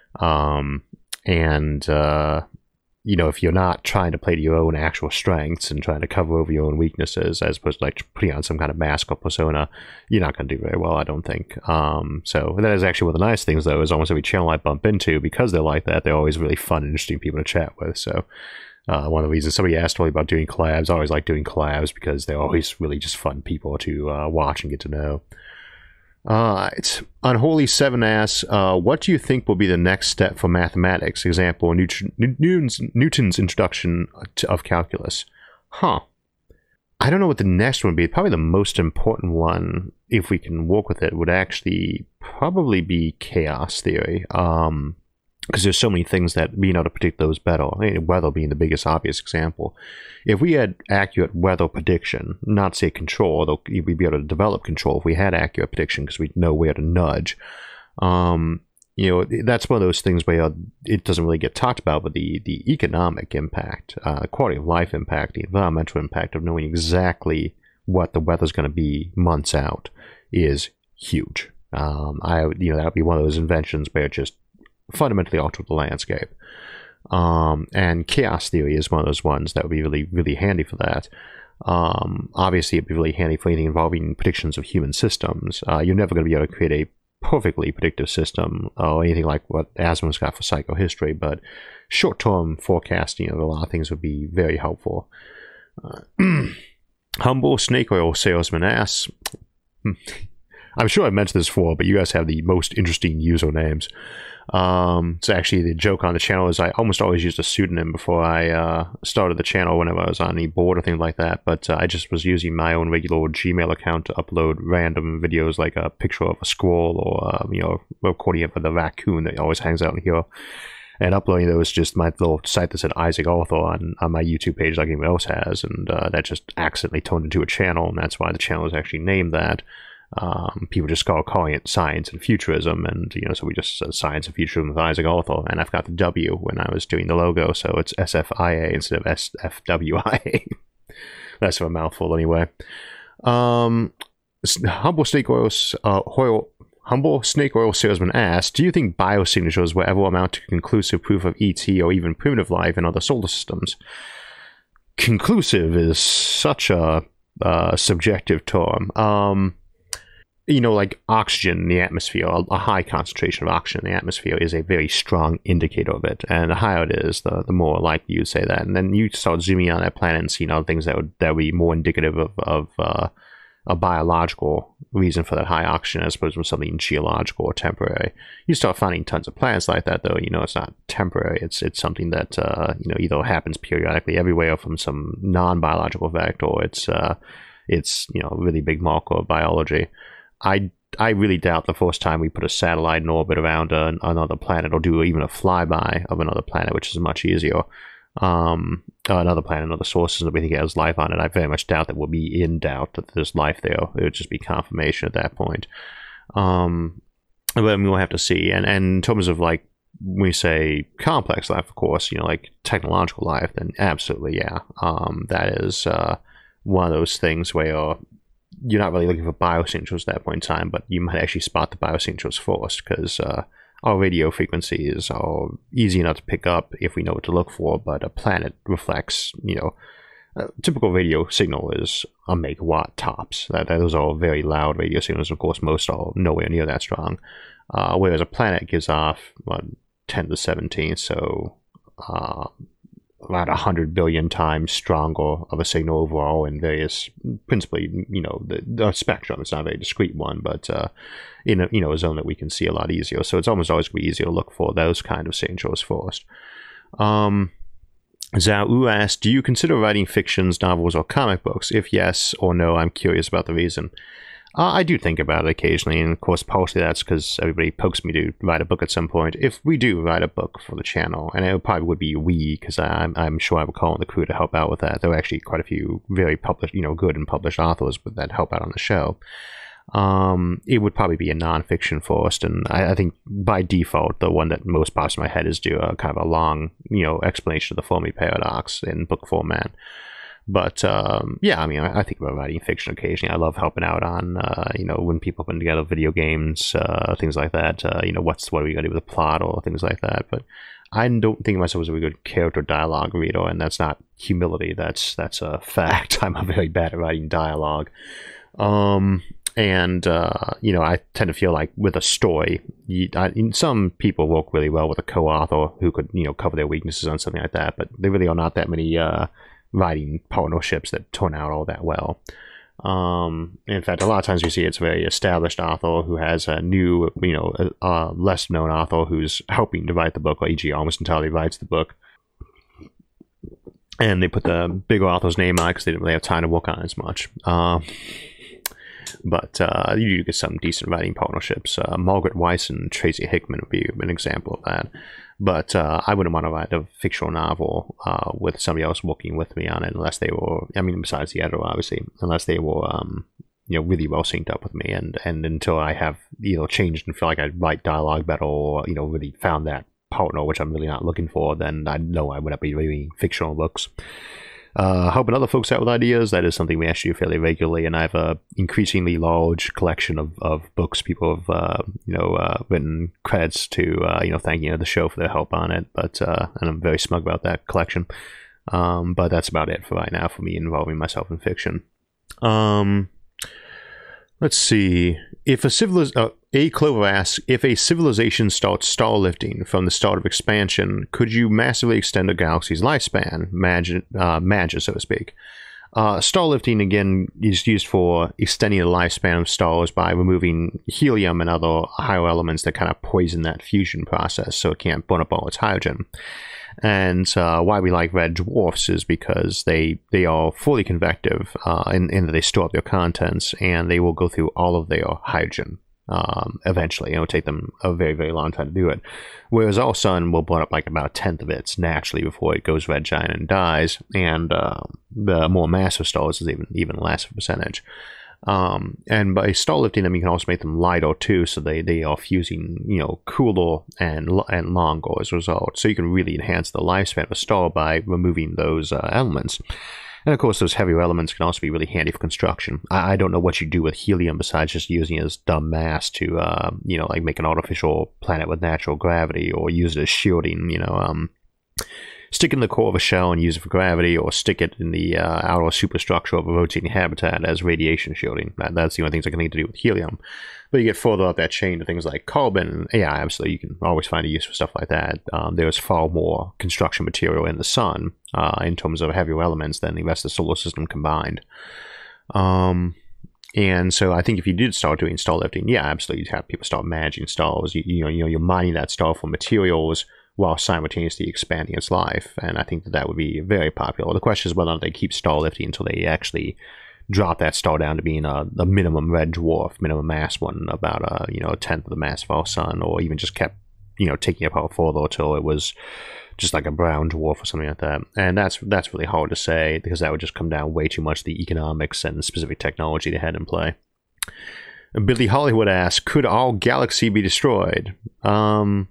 Um, and, uh, you know, if you're not trying to play to your own actual strengths and trying to cover over your own weaknesses as opposed to like putting on some kind of mask or persona, you're not going to do very well, I don't think. Um, so that is actually one of the nice things, though, is almost every channel I bump into, because they're like that, they're always really fun and interesting people to chat with. So uh, one of the reasons somebody asked me about doing collabs, I always like doing collabs because they're always really just fun people to uh, watch and get to know. Uh, it's Unholy Seven asks, uh, what do you think will be the next step for mathematics? Example, Newton, Newton's, Newton's introduction to, of calculus. Huh. I don't know what the next one would be. Probably the most important one, if we can work with it, would actually probably be chaos theory. Um, because there's so many things that being able to predict those better, I mean, weather being the biggest obvious example. If we had accurate weather prediction, not say control, although we'd be able to develop control if we had accurate prediction because we'd know where to nudge. Um, you know, that's one of those things where it doesn't really get talked about, but the, the economic impact, uh, quality of life impact, the environmental impact of knowing exactly what the weather's going to be months out is huge. Um, I, you know, that would be one of those inventions where it just fundamentally alter the landscape. Um, and chaos theory is one of those ones that would be really, really handy for that. Um, obviously, it'd be really handy for anything involving predictions of human systems. Uh, you're never going to be able to create a perfectly predictive system or anything like what Asimov's got for psychohistory, but short-term forecasting of a lot of things would be very helpful. Uh, Humble Snake Oil Salesman asks, I'm sure I've mentioned this before, but you guys have the most interesting usernames. Um, it's actually the joke on the channel is I almost always used a pseudonym before I uh, started the channel whenever I was on any board or things like that, but uh, I just was using my own regular Gmail account to upload random videos like a picture of a squirrel or, uh, you know, recording of the raccoon that always hangs out in here, and uploading those just my little site that said Isaac Arthur on, on my YouTube page like anyone else has, and uh, that just accidentally turned into a channel, and that's why the channel is actually named that. Um, people just call calling it Science and Futurism, and you know, so we just said Science and Futurism with Isaac Arthur, and I've got the W when I was doing the logo, so it's S F I A instead of S F W I A. That's a mouthful anyway. Um, Humble Snake Oil, uh, oil, Humble Snake Oil Salesman asks, do you think biosignatures will ever amount to conclusive proof of E T or even primitive life in other solar systems? Conclusive is such a uh, subjective term. Um, You know, like oxygen in the atmosphere, a high concentration of oxygen in the atmosphere is a very strong indicator of it. And the higher it is, the, the more likely you say that. And then you start zooming on that planet and seeing other things that would, that would be more indicative of, of uh, a biological reason for that high oxygen as opposed to something geological or temporary. You start finding tons of planets like that, though, you know, it's not temporary. It's it's something that, uh, you know, either happens periodically everywhere from some non-biological effect, or it's, uh, it's you know, a really big marker of biology. I, I really doubt the first time we put a satellite in orbit around a, another planet, or do even a flyby of another planet, which is much easier, um, another planet, another source that we think has life on it, I very much doubt that we'll be in doubt that there's life there. It would just be confirmation at that point. Um, but I mean, we'll have to see. And, and in terms of, like, when we say complex life, of course, you know, like technological life, then absolutely, yeah. Um, that is uh, one of those things where you're not really looking for biosignatures at that point in time, but you might actually spot the biosignatures first, because uh, our radio frequencies are easy enough to pick up if we know what to look for, but a planet reflects, you know, a typical radio signal is a megawatt tops. That, those are very loud radio signals. Of course, most are nowhere near that strong, uh, whereas a planet gives off what, ten to the seventeenth, so uh, about one hundred billion times stronger of a signal overall in various, principally, you know, the, the spectrum. It's not a very discrete one, but uh, in a, you know, a zone that we can see a lot easier. So it's almost always going to be easier to look for those kind of signatures first. Um, Zhao Wu asked, do you consider writing fictions, novels, or comic books? If yes or no, I'm curious about the reason. Uh, I do think about it occasionally, and of course partially that's because everybody pokes me to write a book at some point. If we do write a book for the channel, and it probably would be we, because I'm, I'm sure I would call on the crew to help out with that. There are actually quite a few very published, you know, good and published authors that help out on the show. Um, it would probably be a nonfiction first, and I, I think by default the one that most pops in my head is do a kind of a long, you know, explanation of the Fermi paradox in book format. But um, yeah, I mean, I, I think about writing fiction occasionally. I love helping out on, uh, you know, when people put together video games, uh, things like that. Uh, you know, what's what are we going to do with the plot or things like that. But I don't think of myself as a really good character dialogue reader, and that's not humility. That's that's a fact. I'm very bad at writing dialogue. Um, and uh, you know, I tend to feel like with a story, you, I, some people work really well with a co-author who could, you know, cover their weaknesses on something like that. But there really are not that many Uh, writing partnerships that turn out all that well. Um, in fact, a lot of times we see it's a very established author who has a new, you know, a, a less known author who's helping to write the book, or for example almost entirely writes the book. And they put the bigger author's name on it because they didn't really have time to work on it as much. Um, but uh, you do get some decent writing partnerships. Uh, Margaret Weiss and Tracy Hickman would be an example of that. But uh, I wouldn't want to write a fictional novel uh, with somebody else working with me on it unless they were, I mean, besides the editor, obviously, unless they were, um, you know, really well synced up with me. And, and until I have, you know, changed and feel like I write dialogue better, or, you know, really found that partner, which I'm really not looking for, then I know I would not be reading fictional books. Uh, helping other folks out with ideas, that is something we actually do fairly regularly, and I have a increasingly large collection of, of books people have, uh, you know, uh, written credits to, uh, you know, thanking you know, the show for their help on it, but, uh, and I'm very smug about that collection, um, but that's about it for right now for me involving myself in fiction. Um, let's see, if a civiliz- uh, A Clover asks, if a civilization starts star lifting from the start of expansion, could you massively extend a galaxy's lifespan, magic, uh, magic, so to speak? Uh, star lifting, again, is used for extending the lifespan of stars by removing helium and other higher elements that kind of poison that fusion process so it can't burn up all its hydrogen. And uh, why we like red dwarfs is because they they are fully convective uh, in, in that they store up their contents, and they will go through all of their hydrogen um, eventually. It will take them a very, very long time to do it. Whereas our sun will burn up like about a tenth of it naturally before it goes red giant and dies, and uh, the more massive stars is even, even less of a percentage. Um, and by star lifting them, you can also make them lighter too, so they, they are fusing, you know, cooler and and longer as a result. So you can really enhance the lifespan of a star by removing those uh, elements. And of course, those heavier elements can also be really handy for construction. I, I don't know what you do with helium besides just using it as dumb mass to, uh, you know, like make an artificial planet with natural gravity, or use it as shielding, you know, um, stick it in the core of a shell and use it for gravity, or stick it in the uh, outer superstructure of a rotating habitat as radiation shielding. That, that's the only things I can think to do with helium. But you get further up that chain to things like carbon. Yeah, absolutely, you can always find a use for stuff like that. Um, there's far more construction material in the sun uh, in terms of heavier elements than the rest of the solar system combined. Um, and so I think if you did start doing star lifting, yeah, absolutely, you'd have people start managing stars. You, you know, you know, you're mining that star for materials while simultaneously expanding its life, and I think that that would be very popular. The question is whether or not they keep star lifting until they actually drop that star down to being a the minimum red dwarf, minimum mass one, about a you know a tenth of the mass of our sun, or even just kept you know taking it apart further until it was just like a brown dwarf or something like that. And that's that's really hard to say, because that would just come down way too much to the economics and the specific technology they had in play. Billy Hollywood asks, could our galaxy be destroyed? Um...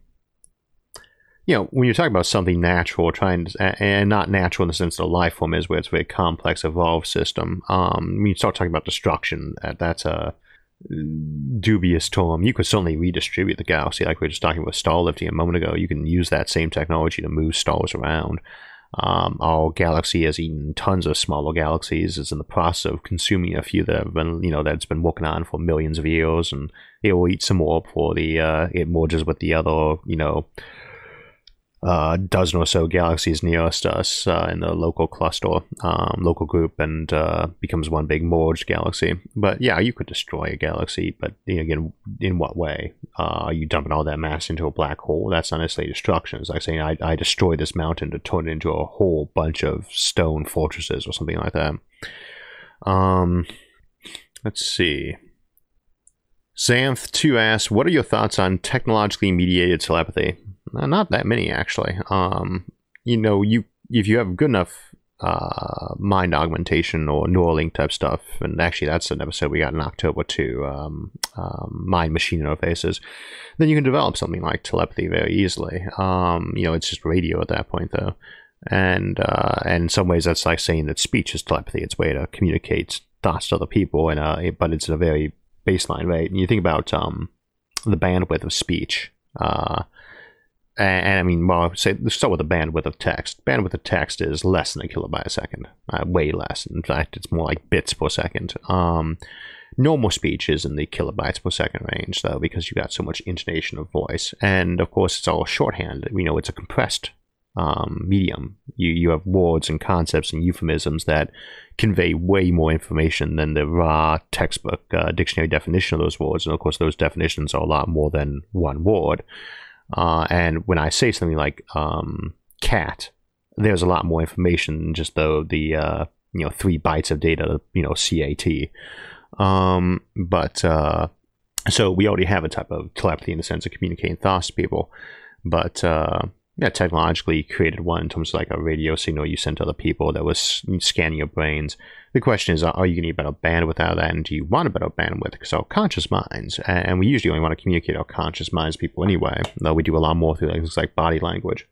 You know, when you're talking about something natural, trying to, and not natural in the sense that a life form is, where it's a very complex, evolved system, um, when you start talking about destruction, that, that's a dubious term. You could certainly redistribute the galaxy, like we were just talking about star lifting a moment ago. You can use that same technology to move stars around. Um, our galaxy has eaten tons of smaller galaxies. It's in the process of consuming a few that have been, you know, that's been working on for millions of years, and it will eat some more before the uh, it merges with the other, you know, uh, dozen or so galaxies nearest us uh, in the local cluster, um, local group, and uh, becomes one big merged galaxy. But yeah, you could destroy a galaxy, but you know, again, in what way? Uh, are you dumping all that mass into a black hole? That's not necessarily destruction. It's like saying I, I destroy this mountain to turn it into a whole bunch of stone fortresses or something like that. Um, let's see. Xanth two asks, what are your thoughts on technologically mediated telepathy? Not that many, actually. Um, you know, you if you have good enough uh, mind augmentation or Neuralink type stuff, and actually that's an episode we got in October too, um, um, mind-machine interfaces, then you can develop something like telepathy very easily. Um, you know, it's just radio at that point, though. And, uh, and in some ways that's like saying that speech is telepathy. It's a way to communicate thoughts to other people, and uh, but it's at a very baseline rate. And you think about um, the bandwidth of speech. Uh, And, and I mean, well, say, let's start with the bandwidth of text. Bandwidth of text is less than a kilobyte a second, uh, way less. In fact, it's more like bits per second. Um, normal speech is in the kilobytes per second range, though, because you got so much intonation of voice. And of course, it's all shorthand. You know, it's a compressed um, medium. You you have words and concepts and euphemisms that convey way more information than the raw textbook uh, dictionary definition of those words. And of course, those definitions are a lot more than one word. Uh, and when I say something like um, cat, there's a lot more information than just the, the uh, you know, three bytes of data, you know, C A T. Um, but, uh, so we already have a type of telepathy in the sense of communicating thoughts to people. But, uh, yeah, technologically created one in terms of like a radio signal you sent to other people that was scanning your brains. The question is, are you going to get better bandwidth out of that, and do you want a better bandwidth? Because our conscious minds, and we usually only want to communicate our conscious minds to people anyway, though we do a lot more through things like body language,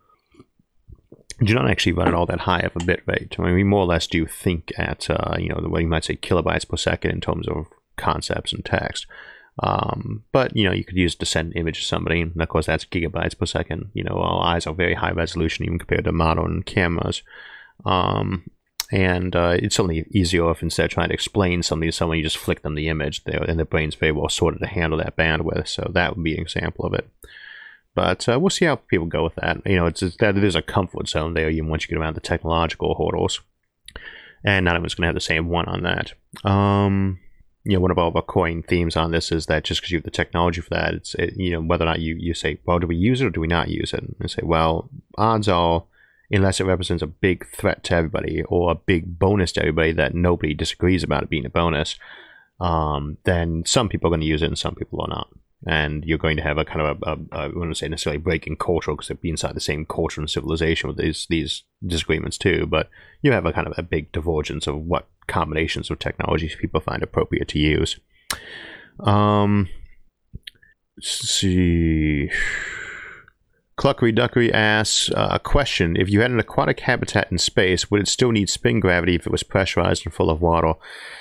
do not actually run at all that high of a bit rate. I mean, we more or less do think at, uh, you know, what you might say kilobytes per second in terms of concepts and text. Um, but, you know, you could use to send an image to somebody, and of course that's gigabytes per second. You know, our eyes are very high resolution even compared to modern cameras. Um, And uh, it's certainly easier if instead of trying to explain something to someone, you just flick them the image, there, and their brain's very well sorted to handle that bandwidth. So that would be an example of it. But uh, we'll see how people go with that. You know, it's, it's that there's a comfort zone there even once you get around the technological hurdles. And not everyone's going to have the same one on that. Um, you know, one of our recurring themes on this is that just because you have the technology for that, it's, it, you know, whether or not you, you say, well, do we use it or do we not use it? And say, well, odds are, unless it represents a big threat to everybody or a big bonus to everybody that nobody disagrees about it being a bonus, um, then some people are going to use it and some people are not. And you're going to have a kind of a, a, a I wouldn't say necessarily break in culture because they'd be inside the same culture and civilization with these these disagreements too, but you have a kind of a big divergence of what combinations of technologies people find appropriate to use. Um, let's see. Cluckery Duckery asks, uh, a question, if you had an aquatic habitat in space, would it still need spin gravity if it was pressurized and full of water?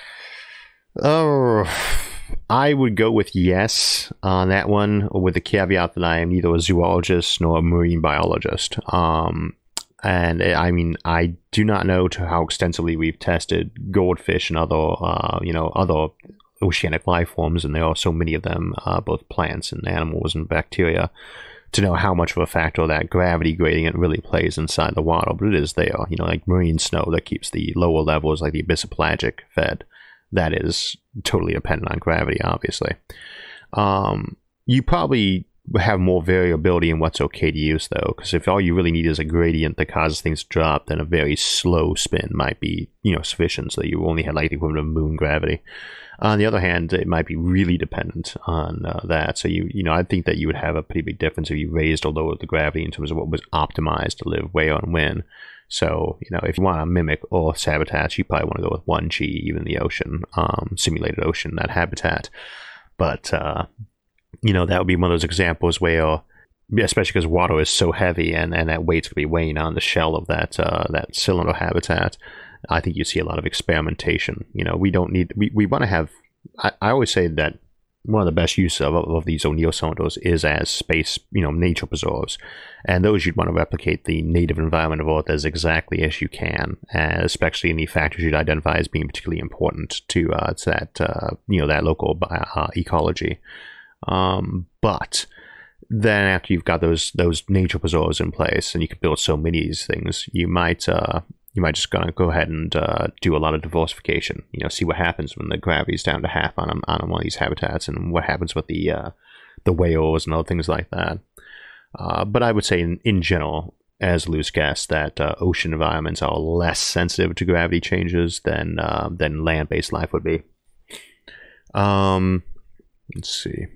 Oh... I would go with yes on that one, with the caveat that I am neither a zoologist nor a marine biologist. Um, and I mean, I do not know to how extensively we've tested goldfish and other, uh, you know, other oceanic life forms, and there are so many of them, uh, both plants and animals and bacteria, to know how much of a factor that gravity gradient really plays inside the water. But it is there, you know, like marine snow that keeps the lower levels, like the abyssopelagic, fed. That is totally dependent on gravity, obviously. Um, you probably have more variability in what's okay to use, though, because if all you really need is a gradient that causes things to drop, then a very slow spin might be, you know, sufficient, so that you only had like the equivalent of moon gravity. On the other hand, it might be really dependent on uh, that. So you, you know, I think that you would have a pretty big difference if you raised or lowered the gravity in terms of what was optimized to live where and when. So, you know, if you want to mimic Earth's habitats, you probably want to go with one G, even the ocean, um, simulated ocean, that habitat. But, uh, you know, that would be one of those examples where, especially because water is so heavy and, and that weight's going to be weighing on the shell of that uh, that cylinder habitat, I think you see a lot of experimentation. You know, we don't need, we, we want to have, I, I always say that one of the best use of, of these O'Neill cylinders is as space, you know, nature preserves. And those you'd want to replicate the native environment of Earth as exactly as you can, and especially in the factors you'd identify as being particularly important to, uh, to that, uh, you know, that local uh, ecology. Um, but then after you've got those those nature preserves in place and you can build so many of these things, you might uh, you might just gonna go ahead and uh, do a lot of diversification. You know, see what happens when the gravity's down to half on on one of these habitats, and what happens with the uh, the whales and other things like that. Uh, but I would say, in, in general, as a loose guess, that uh, ocean environments are less sensitive to gravity changes than uh, than land-based life would be. Um, let's see.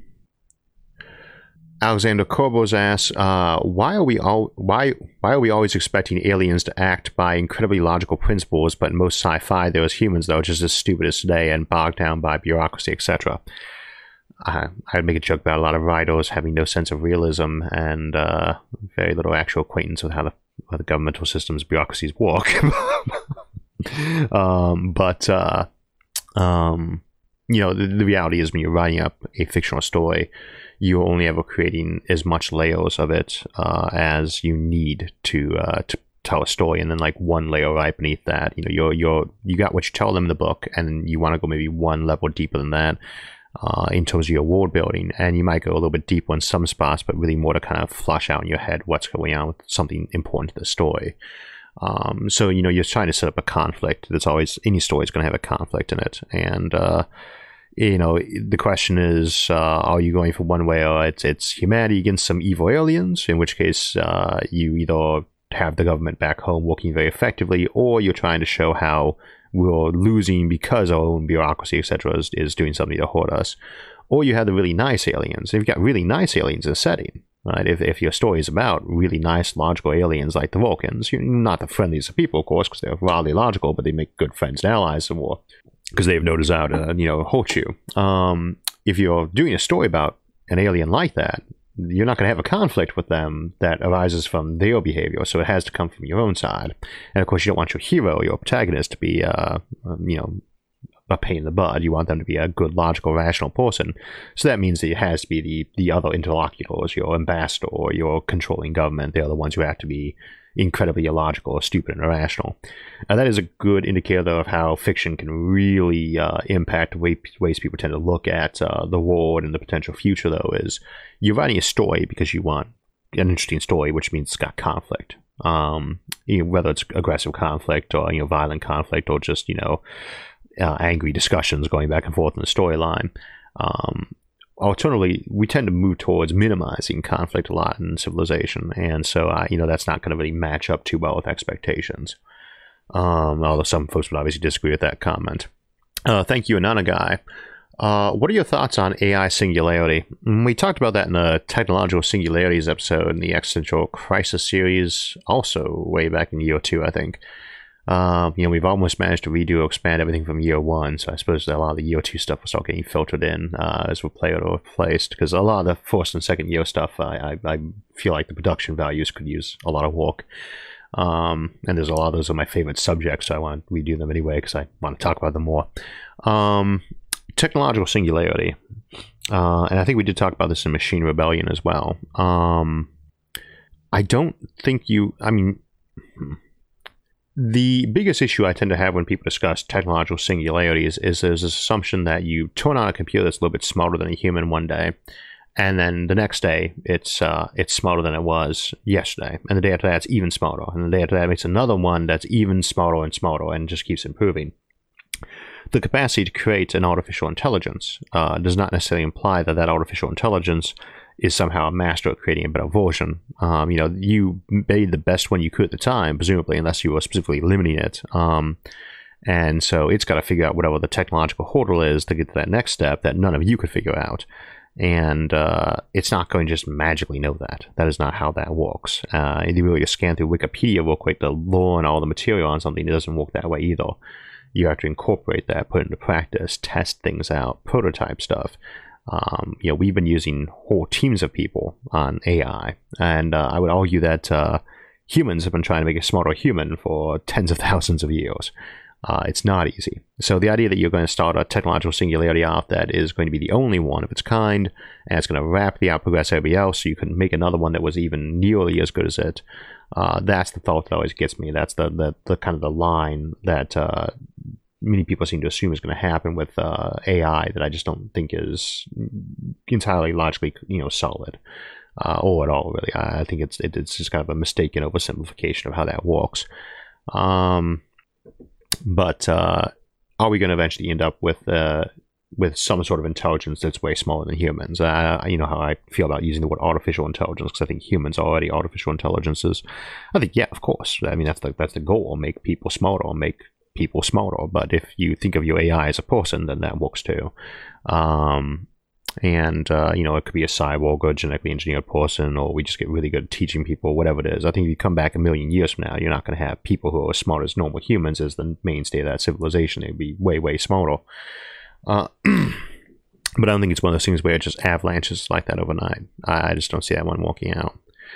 Alexander Corbos asks, uh, why are we all why why are we always expecting aliens to act by incredibly logical principles, but in most sci-fi there is humans that are just as stupid as today and bogged down by bureaucracy, et cetera. Uh, I'd make a joke about a lot of writers having no sense of realism and uh, very little actual acquaintance with how the, how the governmental systems, bureaucracies work. um, but uh, um, you know, the, the reality is when you're writing up a fictional story, you're only ever creating as much layers of it uh, as you need to uh, to tell a story, and then like one layer right beneath that, you know, you're you're you got what you tell them in the book, and you want to go maybe one level deeper than that uh, in terms of your world building, and you might go a little bit deeper in some spots, but really more to kind of flush out in your head what's going on with something important to the story. Um, so you know, you're trying to set up a conflict. There's always, any story is going to have a conflict in it, and uh, you know, the question is, uh, are you going for one way, or it's it's humanity against some evil aliens, in which case uh, you either have the government back home working very effectively, or you're trying to show how we're losing because our own bureaucracy, et cetera, is, is doing something to hurt us. Or you have the really nice aliens. If you've got really nice aliens in a setting, right? If, if your story is about really nice, logical aliens like the Vulcans, you're not the friendliest of people, of course, because they're wildly logical, but they make good friends and allies in war, because they have no desire to, you know, hurt you. Um, if you're doing a story about an alien like that, you're not going to have a conflict with them that arises from their behavior, so it has to come from your own side. And of course, you don't want your hero, your protagonist, to be, uh, you know, a pain in the butt. You want them to be a good, logical, rational person. So that means that it has to be the, the other interlocutors, your ambassador or your controlling government. They're the ones who have to be incredibly illogical or stupid and irrational. And that is a good indicator, though, of how fiction can really uh, impact the way, ways people tend to look at uh, the world and the potential future, though, is you're writing a story because you want an interesting story, which means it's got conflict. Um, you know, whether it's aggressive conflict or, you know, violent conflict or just, you know, uh, angry discussions going back and forth in the storyline. Um, alternatively, we tend to move towards minimizing conflict a lot in civilization, and so uh, you know, that's not going to really match up too well with expectations. Um, although some folks would obviously disagree with that comment. Uh, thank you, Anana Guy. Uh, what are your thoughts on A I singularity? We talked about that in a technological singularities episode in the Existential Crisis series, also way back in year two, I think. Um, you know, we've almost managed to redo or expand everything from year one, so I suppose that a lot of the year two stuff will start getting filtered in uh, as we play it or replaced, because a lot of the first and second year stuff, I, I, I feel like the production values could use a lot of work. Um, and there's a lot of those are my favorite subjects, so I want to redo them anyway, because I want to talk about them more. Um, technological singularity. Uh, and I think we did talk about this in Machine Rebellion as well. Um, I don't think you, I mean... The biggest issue I tend to have when people discuss technological singularity is, is there's this assumption that you turn on a computer that's a little bit smarter than a human one day, and then the next day it's uh, it's smarter than it was yesterday, and the day after that it's even smarter, and the day after that it makes another one that's even smarter and smarter, and just keeps improving. The capacity to create an artificial intelligence uh, does not necessarily imply that that artificial intelligence is somehow a master at creating a better version. Um, you know, you made the best one you could at the time, presumably, unless you were specifically limiting it. Um, and so it's got to figure out whatever the technological hurdle is to get to that next step that none of you could figure out. And uh, it's not going to just magically know that. That is not how that works. Uh, if you really just scan through Wikipedia real quick to learn all the material on something, it doesn't work that way either. You have to incorporate that, put it into practice, test things out, prototype stuff. Um, you know, we've been using whole teams of people on A I, and uh, I would argue that uh, humans have been trying to make a smarter human for tens of thousands of years. Uh, it's not easy. So the idea that you're going to start a technological singularity off that is going to be the only one of its kind, and it's going to rapidly outprogress everybody else, so you can make another one that was even nearly as good as it, uh, that's the thought that always gets me. That's the, the, the kind of the line that uh, many people seem to assume is going to happen with uh, A I that I just don't think is entirely logically, you know, solid, uh, or at all, really. I, I think it's it, it's just kind of a mistaken oversimplification of how that works. Um, but uh, are we going to eventually end up with uh, with some sort of intelligence that's way smaller than humans? Uh, you know how I feel about using the word artificial intelligence, because I think humans are already artificial intelligences. I think, yeah, of course. I mean, that's the that's the goal: make people smarter, make people smarter. But if you think of your A I as a person, then that works too. Um, and uh, you know, it could be a cyborg or a genetically engineered person, or we just get really good at teaching people, whatever it is. I think if you come back a million years from now, you're not going to have people who are as smart as normal humans as the mainstay of that civilization. They'd be way, way smarter. Uh, but I don't think it's one of those things where it just avalanches like that overnight. I, I just don't see that one working out.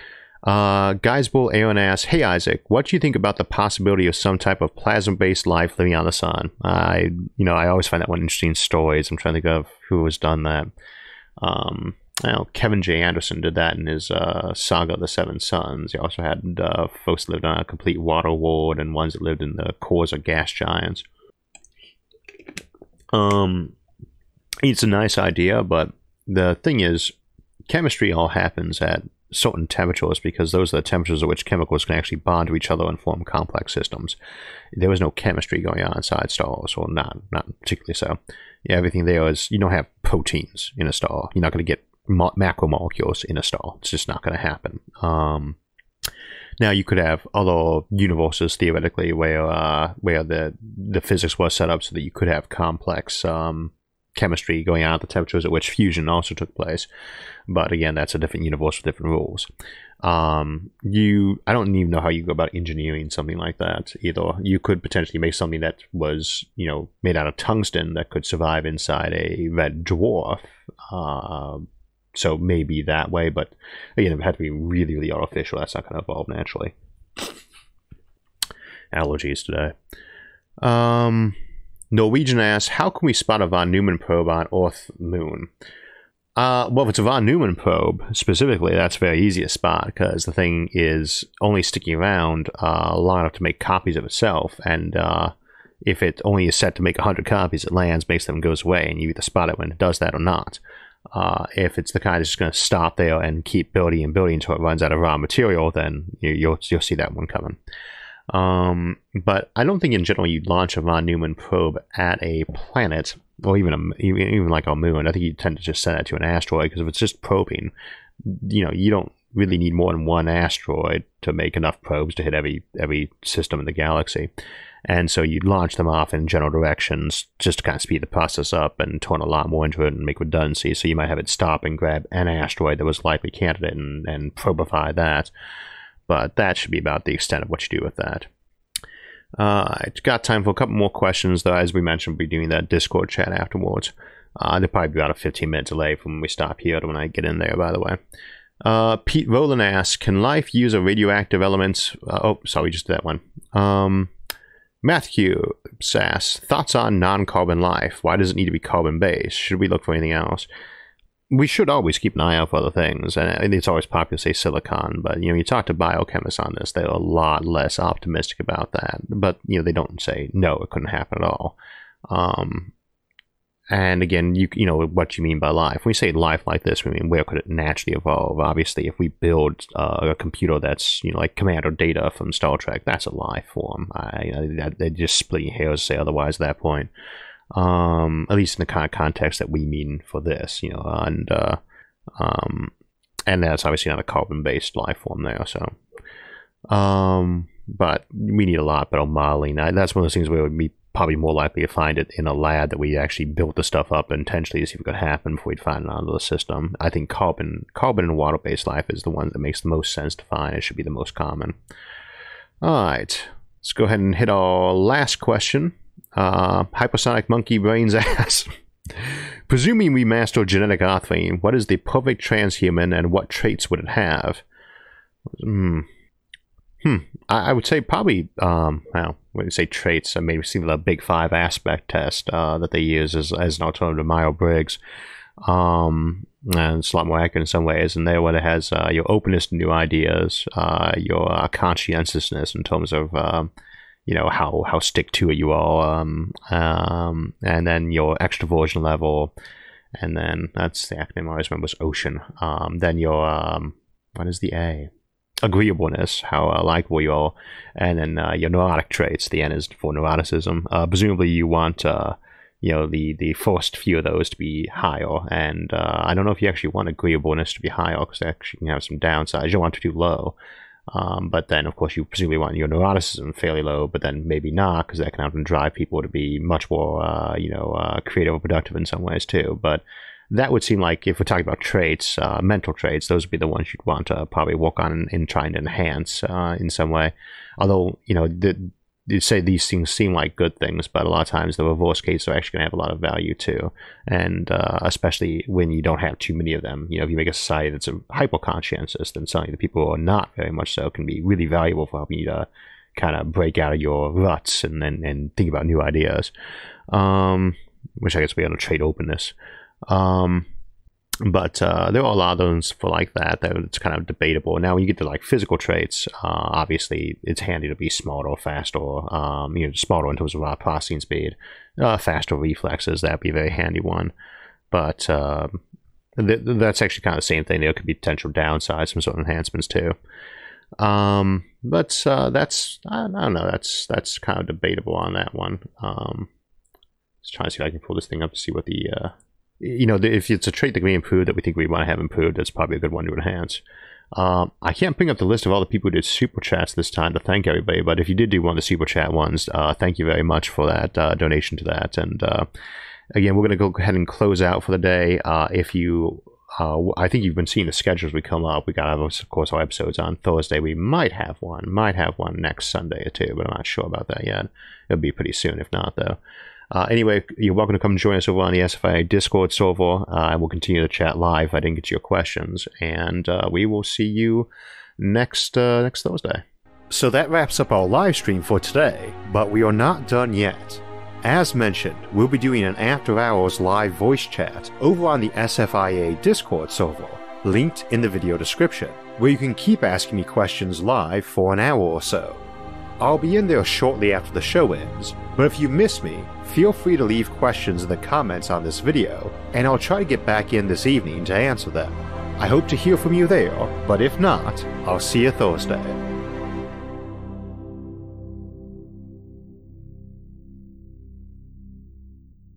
Uh, Guysbull Aaron asks, "Hey Isaac, what do you think about the possibility of some type of plasma-based life living on the sun?" I, you know, I always find that one interesting stories. I'm trying to think of who has done that. Um, I know Kevin J. Anderson did that in his uh, Saga of the Seven Suns. He also had uh, folks that lived on a complete water world and ones that lived in the cores of gas giants. Um, it's a nice idea, but the thing is, chemistry all happens at certain temperatures, because those are the temperatures at which chemicals can actually bond to each other and form complex systems. There was no chemistry going on inside stars, or not, not particularly so. Yeah, everything there is, you don't have proteins in a star. You're not going to get ma macromolecules in a star. It's just not going to happen. Um, now, you could have other universes, theoretically, where uh, where the, the physics was set up so that you could have complex um, chemistry going on at the temperatures at which fusion also took place. But again, that's a different universe with different rules. Um, you, I don't even know how you go about engineering something like that either. You could potentially make something that was, you know, made out of tungsten that could survive inside a red dwarf. Uh, so maybe that way, but again, it would have to be really, really artificial. That's not going to evolve naturally. Allergies today. Um... Norwegian asks, how can we spot a von Neumann probe on Earth Moon? Uh, well, if it's a von Neumann probe, specifically, that's very easy to spot, because the thing is only sticking around uh, long enough to make copies of itself, and uh, if it only is set to make one hundred copies, it lands, makes them, goes away, and you either spot it when it does that or not. Uh, if it's the kind that's just going to stop there and keep building and building until it runs out of raw material, then you, you'll, you'll see that one coming. Um, but I don't think in general you'd launch a von Neumann probe at a planet, or even a, even, even like a moon. I think you tend to just send it to an asteroid, because if it's just probing, you know, you don't really need more than one asteroid to make enough probes to hit every every system in the galaxy. And so you'd launch them off in general directions just to kind of speed the process up and turn a lot more into it and make redundancy. So you might have it stop and grab an asteroid that was likely candidate and, and probify that. But that should be about the extent of what you do with that. Uh, I've got time for a couple more questions, though. As we mentioned, we'll be doing that Discord chat afterwards. Uh, there'll probably be about a fifteen minute delay from when we stop here to when I get in there, by the way. Uh, Pete Rowland asks, can life use a radioactive element? Uh, oh, sorry, we just did that one. Um, Matthew Sass, thoughts on non-carbon life? Why does it need to be carbon-based? Should we look for anything else? We should always keep an eye out for other things, and it's always popular to say silicon, but you know, you talk to biochemists on this, they're a lot less optimistic about that. But you know, they don't say no, it couldn't happen at all. Um, and again, you you know what you mean by life. When we say life like this, we mean where could it naturally evolve? Obviously, if we build uh, a computer that's you know like Commander Data from Star Trek, that's a life form. I, you know, they're just splitting hairs to say otherwise at that point. Um, at least in the kind of context that we mean for this, you know, and uh, um, and that's obviously not a carbon-based life form there. So, um, but we need a lot better modeling. That's one of those things where we'd be probably more likely to find it in a lab that we actually built the stuff up intentionally to see if it could happen before we'd find it onto the system. I think carbon, carbon and water-based life is the one that makes the most sense to find. It should be the most common. All right, let's go ahead and hit our last question. Uh, Hypersonic Monkey Brains asks, presuming we master genetic authoring, what is the perfect transhuman and what traits would it have? Hmm. Hmm. I, I would say probably, um, well, when you say traits, I maybe see the Big Five aspect test uh, that they use as, as an alternative to Myers-Briggs. Um, and it's a lot more accurate in some ways. And there, what it has uh, your openness to new ideas, uh, your uh, conscientiousness in terms of, um, you know, how, how stick to it you are, um, um, and then your extroversion level, and then that's the acronym I always remember was OCEAN. Um, then your, um, what is the A? Agreeableness, how uh, likable you are, and then uh, your neurotic traits. The N is for neuroticism. Uh, presumably, you want uh, you know the the first few of those to be higher, and uh, I don't know if you actually want agreeableness to be higher because they actually can have some downsides. You don't want it too low, um, but then of course you presumably want your neuroticism fairly low, but then maybe not because that can often drive people to be much more uh, you know uh, creative or productive in some ways too. But that would seem like, if we're talking about traits, uh, mental traits, those would be the ones you'd want to probably work on in, in trying to enhance uh, in some way. Although, you know, the, you say these things seem like good things, but a lot of times the reverse cases are actually going to have a lot of value too. And uh, especially when you don't have too many of them. You know, if you make a society that's a hyper-conscientious, then suddenly the people who are not very much so can be really valuable for helping you to kind of break out of your ruts and, and, and think about new ideas. Um, which I guess we have a trait openness. Um, but uh, there are a lot of those for like that, that it's kind of debatable. Now, when you get to like physical traits, uh, obviously it's handy to be smarter or faster, um, you know, smarter in terms of raw processing speed, uh, faster reflexes, that'd be a very handy one. But uh, th that's actually kind of the same thing. There could be potential downsides from certain enhancements too. Um, but uh, that's, I don't know, that's that's kind of debatable on that one. Um, just trying to see if I can pull this thing up to see what the... Uh, you know, if it's a trait that can be improved that we think we want to have improved, that's probably a good one to enhance. Um, I can't bring up the list of all the people who did super chats this time to thank everybody, but if you did do one of the super chat ones, uh, thank you very much for that uh, donation to that. And uh, again, we're going to go ahead and close out for the day. Uh, if you, uh, I think you've been seeing the schedules we come up. We got, of course, our episodes on Thursday. We might have one, might have one next Sunday or two, but I'm not sure about that yet. It'll be pretty soon, if not, though. Uh, anyway, you're welcome to come and join us over on the S F I A Discord server, uh, and we'll continue to chat live if I didn't get to your questions, and uh, we will see you next uh, next Thursday. So that wraps up our live stream for today, but we are not done yet. As mentioned, we'll be doing an after hours live voice chat over on the S F I A Discord server, linked in the video description, where you can keep asking me questions live for an hour or so. I'll be in there shortly after the show ends, but if you miss me, feel free to leave questions in the comments on this video, and I'll try to get back in this evening to answer them. I hope to hear from you there, but if not, I'll see you Thursday.